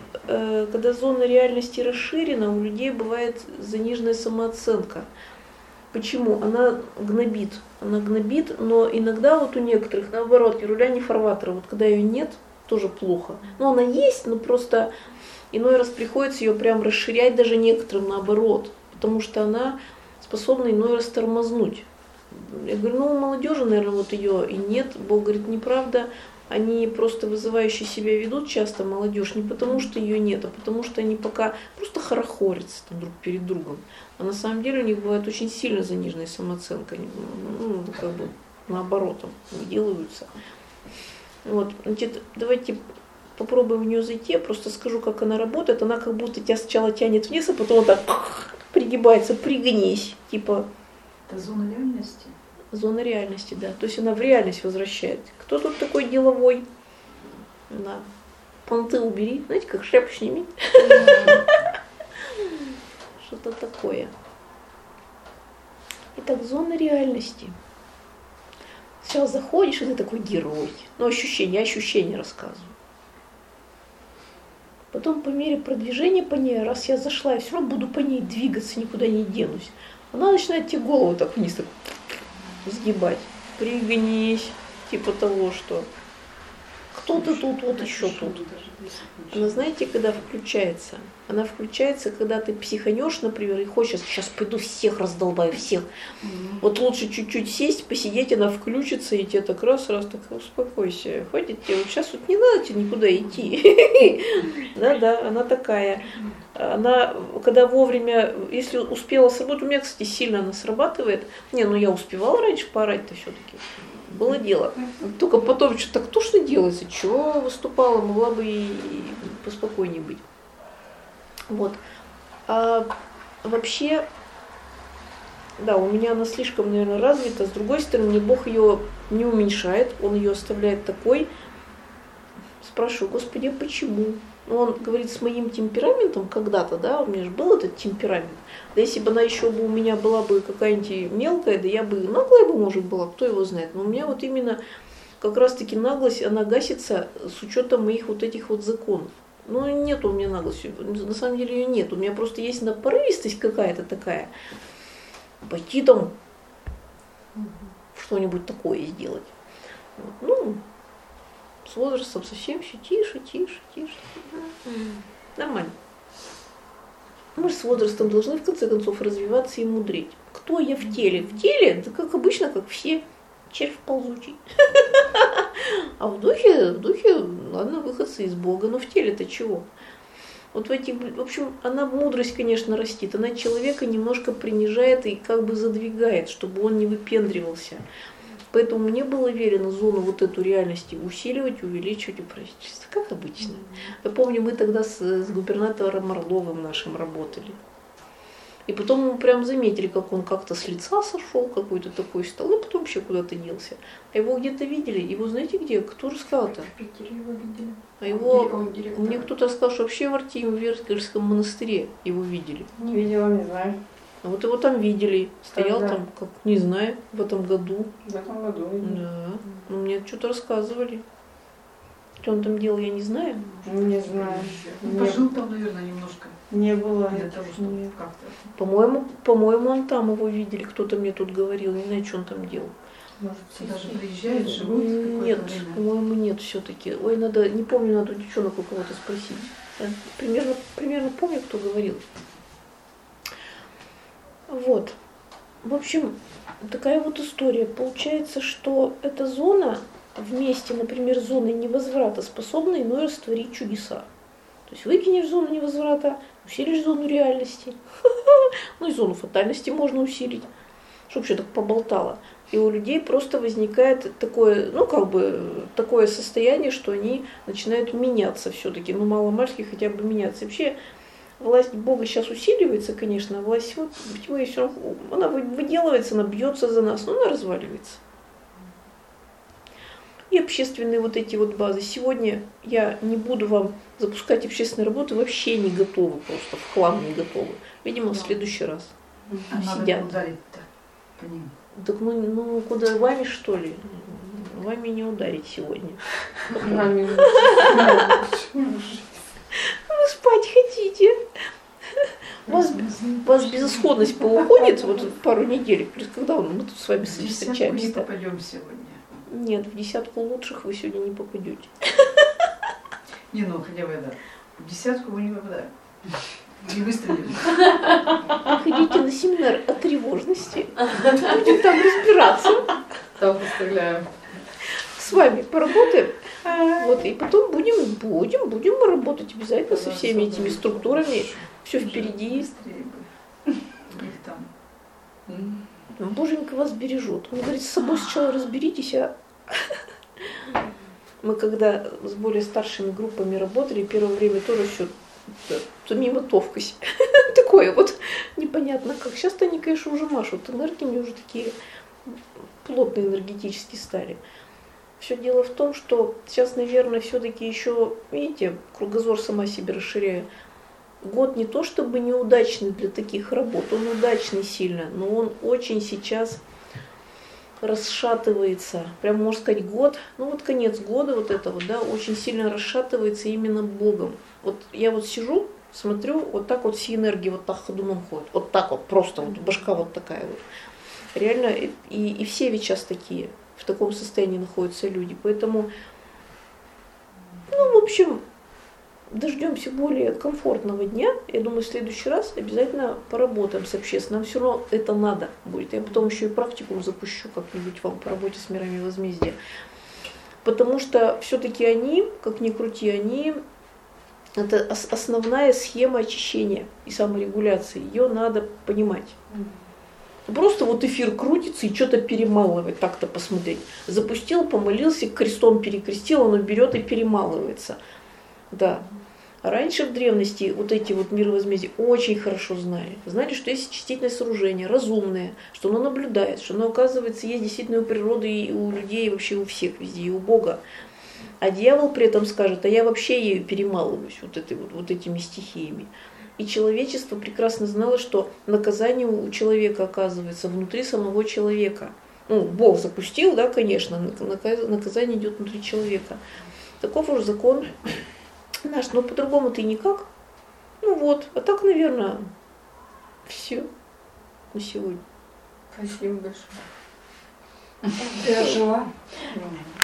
расширена, у людей бывает заниженная самооценка. Почему? Она гнобит, но иногда вот у некоторых, наоборот, руля не фарватера, вот когда ее нет, тоже плохо. Но она есть, но просто иной раз приходится ее прям расширять даже некоторым наоборот, потому что она способна иной раз тормознуть. Я говорю, ну у молодежи, наверное, вот ее и нет. Бог говорит, неправда. Они просто вызывающе себя ведут часто, молодежь, не потому что ее нет, а потому что они пока просто хорохорятся там друг перед другом. А на самом деле у них бывает очень сильно заниженная самооценка. Ну, как бы наоборот, делаются. Вот, значит, давайте попробуем в нее зайти, я просто скажу, как она работает. Она как будто тебя сначала тянет вниз, а потом вот так пригибается, пригнись, типа. Это зона реальности? Зона реальности, да. То есть она в реальность возвращает. Кто тут такой деловой? Да. Понты убери, знаете, как шляпу сними. Что-то такое. Итак, зона реальности. Сейчас заходишь, и ты такой герой. Ну, ощущения рассказываю. Потом по мере продвижения по ней, раз я зашла, я все равно буду по ней двигаться, никуда не денусь. Она начинает тебе голову так вниз так сгибать. Пригнись, типа того, что кто ты тут, вот еще тут. Она, знаете, когда включается? Она включается, когда ты психанешь, например, и хочешь, сейчас пойду всех раздолбаю, всех. Вот лучше чуть-чуть сесть, посидеть, она включится, и тебе так раз, так успокойся. Хватит тебе, вот сейчас вот не надо тебе никуда идти. Да, она такая. Она, когда вовремя, если успела сработать, у меня, кстати, сильно она срабатывает. Я успевала раньше поорать-то все-таки. Было дело. Только потом что-то так тошно делается. Чего выступала, могла бы и поспокойнее быть. Вот. А вообще, да, у меня она слишком, наверное, развита. С другой стороны, мне Бог ее не уменьшает, Он ее оставляет такой. Спрашиваю, Господи, а почему? Он говорит, с моим темпераментом когда-то, да, у меня же был этот темперамент. Да если бы она еще бы у меня была бы какая-нибудь мелкая, да я бы наглая бы, может, была, кто его знает. Но у меня вот именно как раз-таки наглость, она гасится с учетом моих вот этих вот законов. Нет у меня наглости, на самом деле ее нет. У меня просто есть порывистость какая-то такая. Пойти там что-нибудь такое сделать. С возрастом совсем все тише. Нормально. Мы же с возрастом должны в конце концов развиваться и мудреть. Кто я в теле? В теле, да как обычно, как все, червь ползучий. А в духе, ладно, выходцы из Бога, но в теле-то чего? Вот в общем, она мудрость, конечно, растит. Она человека немножко принижает и как бы задвигает, чтобы он не выпендривался. Поэтому мне было велено зону вот эту реальности усиливать, увеличивать и правительство, как обычно. Я помню, мы тогда с губернатором Орловым нашим работали. И потом мы прям заметили, как он как-то с лица сошел, какой-то такой стал, и потом вообще куда-то делся. А его где-то видели, его знаете где? Кто рассказал-то? В Питере его видели. А его, мне кто-то сказал, что вообще в Артемьево-Вертгальском монастыре его видели. Не видела, не знаю. А вот его там видели, стоял Когда? там, как не знаю, в этом году. В этом году видели. Да, мне что-то рассказывали. Что он там делал, я не знаю. Не знаю. Ну, пожил там, наверное, немножко. Не было. Для того, чтобы Нет. как-то. По-моему, он там его видели. Кто-то мне тут говорил. Не знаю, что он там делал. Может, Даже приезжают, живут какое-то Нет, время. по-моему, нет все-таки. Ой, надо, не помню, надо у девчонок у кого-то спросить. Я примерно помню, кто говорил. Вот. В общем, такая вот история. Получается, что эта зона вместе, например, с зоной невозврата способна иной раз творить чудеса. То есть выкинешь зону невозврата, усилишь зону реальности. Ну и зону фатальности можно усилить, чтобы вообще так поболтало. И у людей просто возникает такое, ну как бы, такое состояние, что они начинают меняться все-таки, ну мало-мальски хотя бы меняться. И вообще власть Бога сейчас усиливается, конечно, а власть тьмы все равно, она выделывается, она бьется за нас, но она разваливается. И общественные вот эти вот базы. Сегодня я не буду вам запускать общественные работы, вообще не готовы, просто в хлам не готовы. Видимо, в следующий раз. А надо Сидят. ударить-то по ним. Так ну куда, вами что ли? Вами не ударить сегодня. Нами. Вы спать хотите? У вас безысходность поуходит вот пару недель, когда мы тут с вами В десятку не встречаемся. попадем сегодня. Нет, в десятку лучших вы сегодня не попадете. Не, ну хотя бы это. В десятку мы не попадаем. Не выстрелим. Приходите на семинар о тревожности. Будем там разбираться. Там поставляем. С вами поработаем. Вот, и потом будем работать обязательно со всеми этими структурами. Все впереди. Быстрее бы. Их там. Боженька вас бережет. Он говорит, с собой сначала разберитесь, а мы когда с более старшими группами работали, первое время тоже еще мимо товкость. Такое вот непонятно как. Сейчас-то они, конечно, уже машут. Энергиями уже такие плотные энергетически стали. Все дело в том, что сейчас, наверное, все-таки еще, видите, кругозор сама себе расширяю. Год не то чтобы неудачный для таких работ, он удачный сильно, но он очень сейчас расшатывается. Прям можно сказать год, ну вот конец года вот этого, да, очень сильно расшатывается именно Богом. Вот я вот сижу, смотрю, вот так вот все энергии вот так ходуном ходят, вот так вот просто, вот башка вот такая вот. Реально, и все ведь сейчас такие, в таком состоянии находятся люди, поэтому, ну, в общем, дождемся более комфортного дня. Я думаю, в следующий раз обязательно поработаем с общественным. Нам все равно это надо будет. Я потом еще и практикум запущу как-нибудь вам по работе с мирами возмездия. Потому что все-таки они, как ни крути, они это основная схема очищения и саморегуляции. Ее надо понимать. Просто вот эфир крутится и что-то перемалывает, так-то посмотреть. Запустил, помолился, крестом перекрестил, оно берет и перемалывается. Да. А раньше в древности вот эти вот миры возмездия очень хорошо знали. Знали, что есть очистительное сооружение, разумное, что оно наблюдает, что оно, оказывается, есть действительно у природы, и у людей, и вообще у всех везде, и у Бога. А дьявол при этом скажет, а я вообще ею перемалываюсь, вот этими стихиями. И человечество прекрасно знало, что наказание у человека оказывается внутри самого человека. Ну, Бог запустил, да, конечно, наказание идет внутри человека. Таков уж закон наш, но по-другому-то и никак. Ну вот, а так, наверное, все на сегодня. Спасибо большое. Я жила.